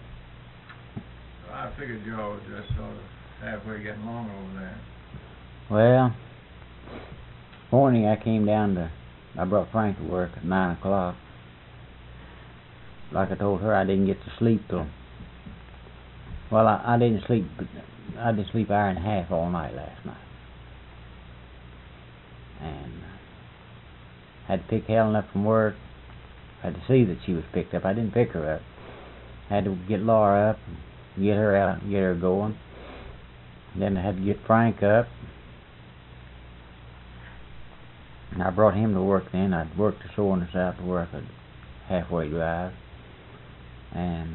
so I figured y'all was just sort of halfway getting along over there. Well, morning I came down to, I brought Frank to work at nine o'clock. Like I told her, I didn't get to sleep till, well, I, I didn't sleep, I didn't sleep an hour and a half all night last night. And had to pick Helen up from work. Had to see that she was picked up. I didn't pick her up. Had to get Laura up and get her out, get her going. Then I had to get Frank up. And I brought him to work then. I'd worked the soreness out to work a halfway drive. And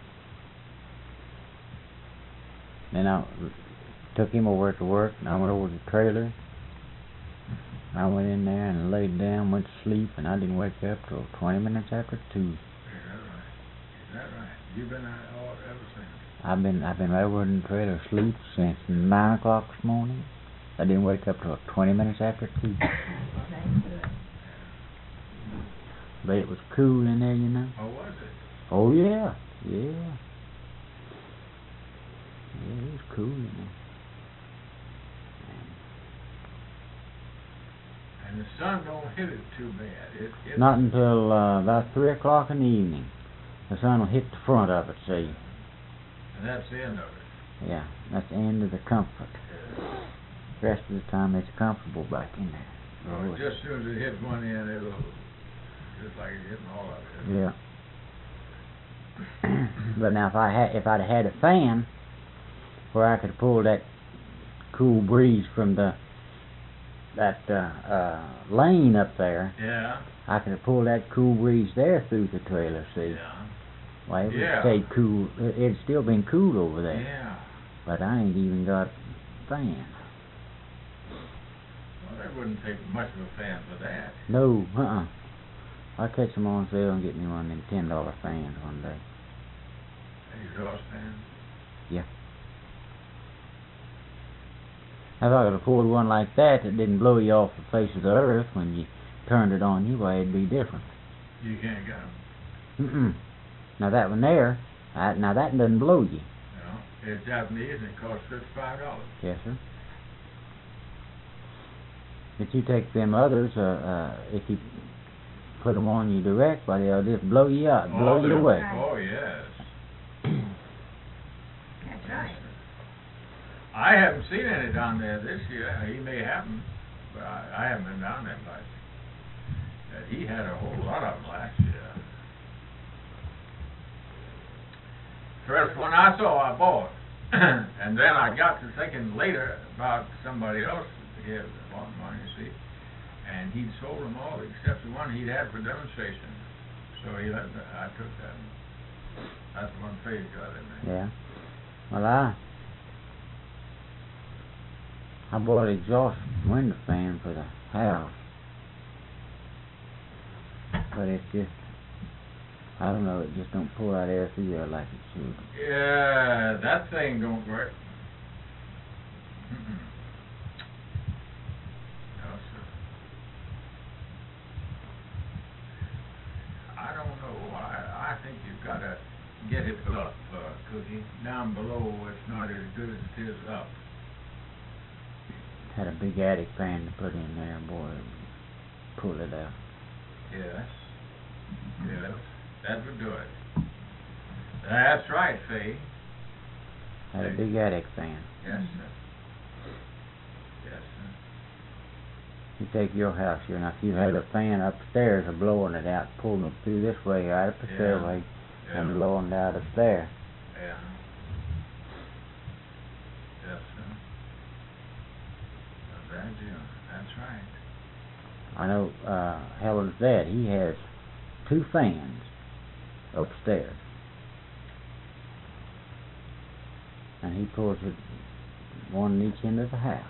then I took him over to work, and I went over to the trailer. I went in there and laid down, went to sleep, and I didn't wake up till twenty minutes after two. Is that right? Is that right? You've been out all ever since? I've been I've been over in the trailer asleep since nine o'clock this morning. I didn't wake up till twenty minutes after two. Well, that's good. But it was cool in there, you know. Oh, was it? Oh yeah, yeah. Yeah, it was cool in there. And the sun don't hit it too bad. It, it Not until uh, about three o'clock in the evening. The sun will hit the front of it, see. And that's the end of it. Yeah, that's the end of the comfort. The rest of the time it's comfortable back in there. Oh, just as soon as it hits one end, it'll, just like it's hitting all of it. Yeah. But now if I had if I'd had a fan where I could pull that cool breeze from the that uh, uh, lane up there, Yeah. I could have pulled that cool breeze there through the trailer. See, Yeah. why it Yeah. would stay cool. It, it'd still been cool over there. Yeah. But I ain't even got a fan. Well, that wouldn't take much of a fan for that. No, uh-uh. I'll catch them on sale and get me one of them ten dollar fans one day. Exhaust fan. Yeah. If I could afford one like that that didn't blow you off the face of the earth when you turned it on you, why it'd be different. You can't get them. Mm-mm. Now that one there, I, now that doesn't blow you. No. It's Japanese and it costs fifty-five dollars. Yes, sir. If you take them others, uh, uh, if you put them on you direct, why they'll just blow you up, blow oh, you they- away. Oh, yes. That's right. I haven't seen any down there this year. He may have them, but I, I haven't been down there much. Uh, he had a whole lot of them last year. First one I saw, I bought. And then I got to thinking later about somebody else here that bought mine, you see. And he'd sold them all except the one he'd had for demonstration. So he let, I took that. That's the one Faye got in there. Yeah. Well, I I bought an exhaust window fan for the house, but it's just, I don't know, it just don't pull out air through there like it should. Yeah, that thing don't work. Mm-mm. No, sir. I don't know. I, I think you've got to get it up, uh, Cookie. Down below, it's not as good as it is up. Had a big attic fan to put in there, boy, it pull it out. Yes. Yes. That would do it. That's right, Faye. Had a big attic fan. Yes, sir. Yes, sir. You take your house here, now if you had a fan upstairs a blowing it out, pulling it through this way out of the Yeah. stairway and Yeah. blowing it out up there. Yeah. Yes, sir. A bad deal. That's right. I know uh Helen's dad, he has two fans upstairs. And he pulls it one in each end of the house.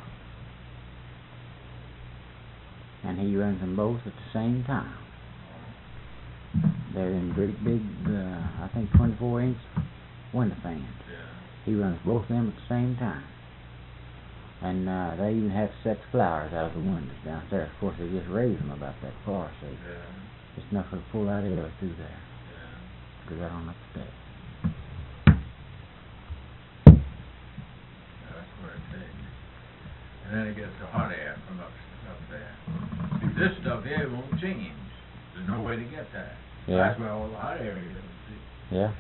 And he runs them both at the same time. They're in great big, uh, I think twenty-four inch window fans. Yeah. He runs both of them at the same time. And uh, they even have to set the flowers out of the windows downstairs. Of course, they just raise them about that far, so Yeah. it's enough to pull out air through there. Yeah. Because I don't upstairs. That's what it takes. And then it gets the hot air from up, up there. See, this stuff here won't change. There's no way to get that. Yeah. That's where all the hot air is. See? Yeah.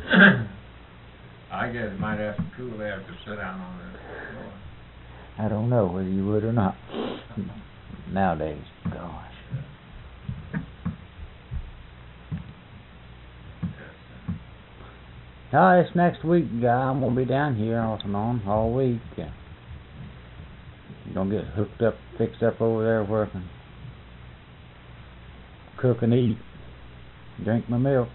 I guess you might have some cool air to sit down on the floor. I don't know whether you would or not. Nowadays, gosh. No, this next week, uh, I'm gonna be down here off and on all week. Uh, gonna get hooked up, fixed up over there where I can cook and eat, drink my milk.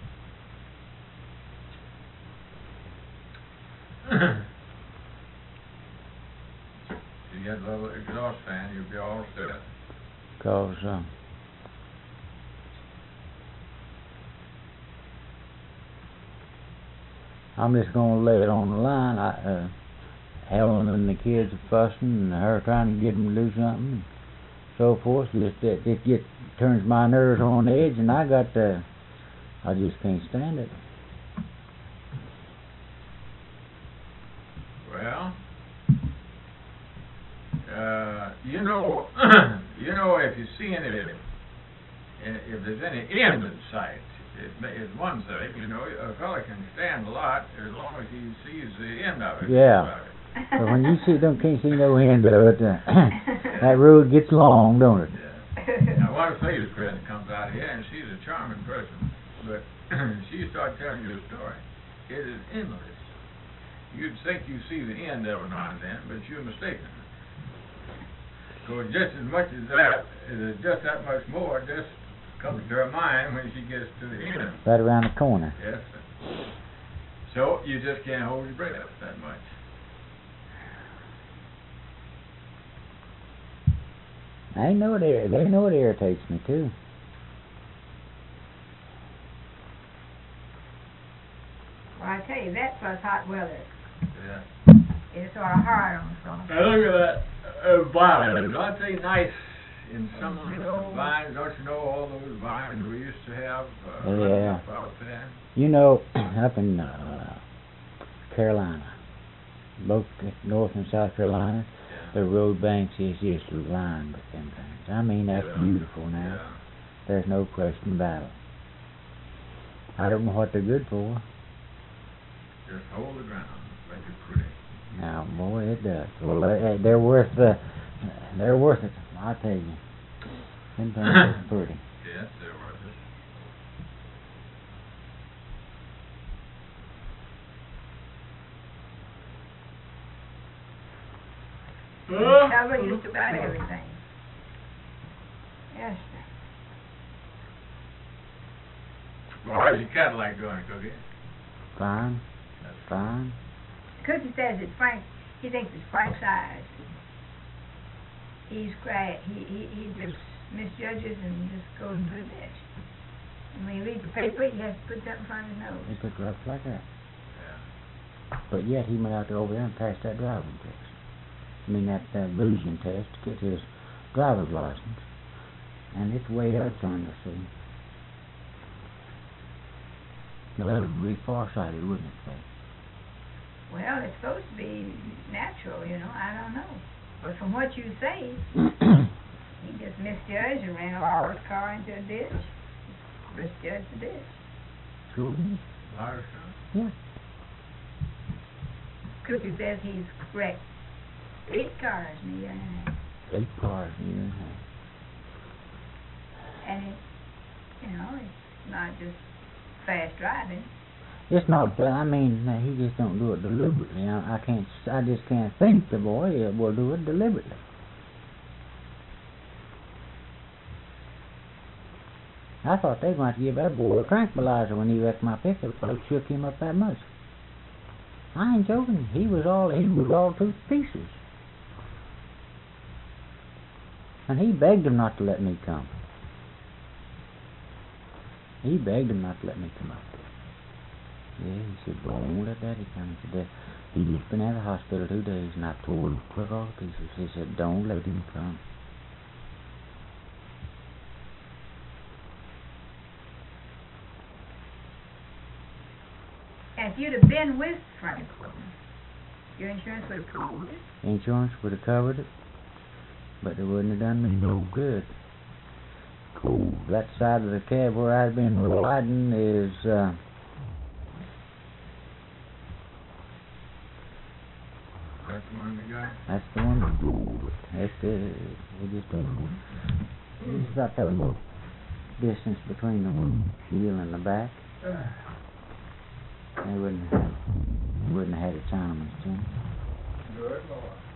You get a little exhaust fan, you'll be all set. Cause uh, I'm just gonna lay it on the line. I, uh, Helen and the kids are fussing, and her trying to get them to do something, and so forth. Just it, it get turns my nerves on edge, and I got uh, I just can't stand it. Well, uh, you know, you know, if you see any, if there's any end in sight, it, it's one thing. You know, a fella can stand a lot as long as he sees the end of it. Yeah. But when you see them, can't see no end of it. Uh, that road gets long, don't it? Yeah. Now, one of Faye's friends comes out here, and she's a charming person, but she started telling you a story. It is endless. You'd think you see the end of it now and then, but you're mistaken. So just as much as that, there's just that much more just comes to her mind when she gets to the end. Right around the corner. Yes. So you just can't hold your breath that much. I know it. ir- They know it irritates me too. Well, I tell you, that plus hot weather Yeah. is sort of hard on some. Now look at that uh, vine. Aren't they nice in some vines? Don't you know all those vines we used to have uh, Yeah. running up out there? You know, up in uh, Carolina, both North and South Carolina, the road banks is just lined with them things. I mean, that's Yeah. beautiful now. Yeah. There's no question about it. I don't know what they're good for. Just hold the ground, make it pretty. Now, boy, it does. Well, they, they're worth the, they're worth it. I tell you, them things are pretty. Yes, they're worth it. Cover just about everything. Yes, sir. Well, how's your Cadillac doing, Cookie? Fine, fine. Cookie says it's Frank, he thinks it's Frank's eyes. He's cra he, he, he just misjudges and just goes to the ditch. And when he reads the paper, he has to put that in front of his nose. They pick her up like that. Yeah. But yet he went out there over there and passed that driving test. I mean that uh, vision test to get his driver's license. And it's way up on the sea. That would be farsighted, wouldn't it, Faye? Well, it's supposed to be natural, you know, I don't know. But from what you say, he just misjudged and ran over his car into a ditch. Misjudged the ditch. Sure. Liar, son. Yeah. Cookie says he's wrecked eight cars in a year and a half. Eight cars in a year and a half. And it, you know, it's not just fast driving. It's not, I mean, uh, he just don't do it deliberately. I, I can't, I just can't think the boy uh, will do it deliberately. I thought they were going to give that boy a tranquilizer when he wrecked my pickup, so it shook him up that much. I ain't joking. He was all, he was all to pieces. And he begged him not to let me come. He begged him not to let me come up. Yeah, he said, well, I won't let Daddy come. He said, he'd just been at the hospital two days, and I told him, put all the pieces. He said, don't let him come. And if you'd have been with Frank, your insurance would have covered it. Insurance would have covered it, but it wouldn't have done me no good. Cool. That side of the cab where I'd been riding is, uh, That's the one we got? that's the one. That's the, we just, it's about that little distance between the wheel and the back. They wouldn't have, wouldn't have had its ornaments, Jim. Good Lord.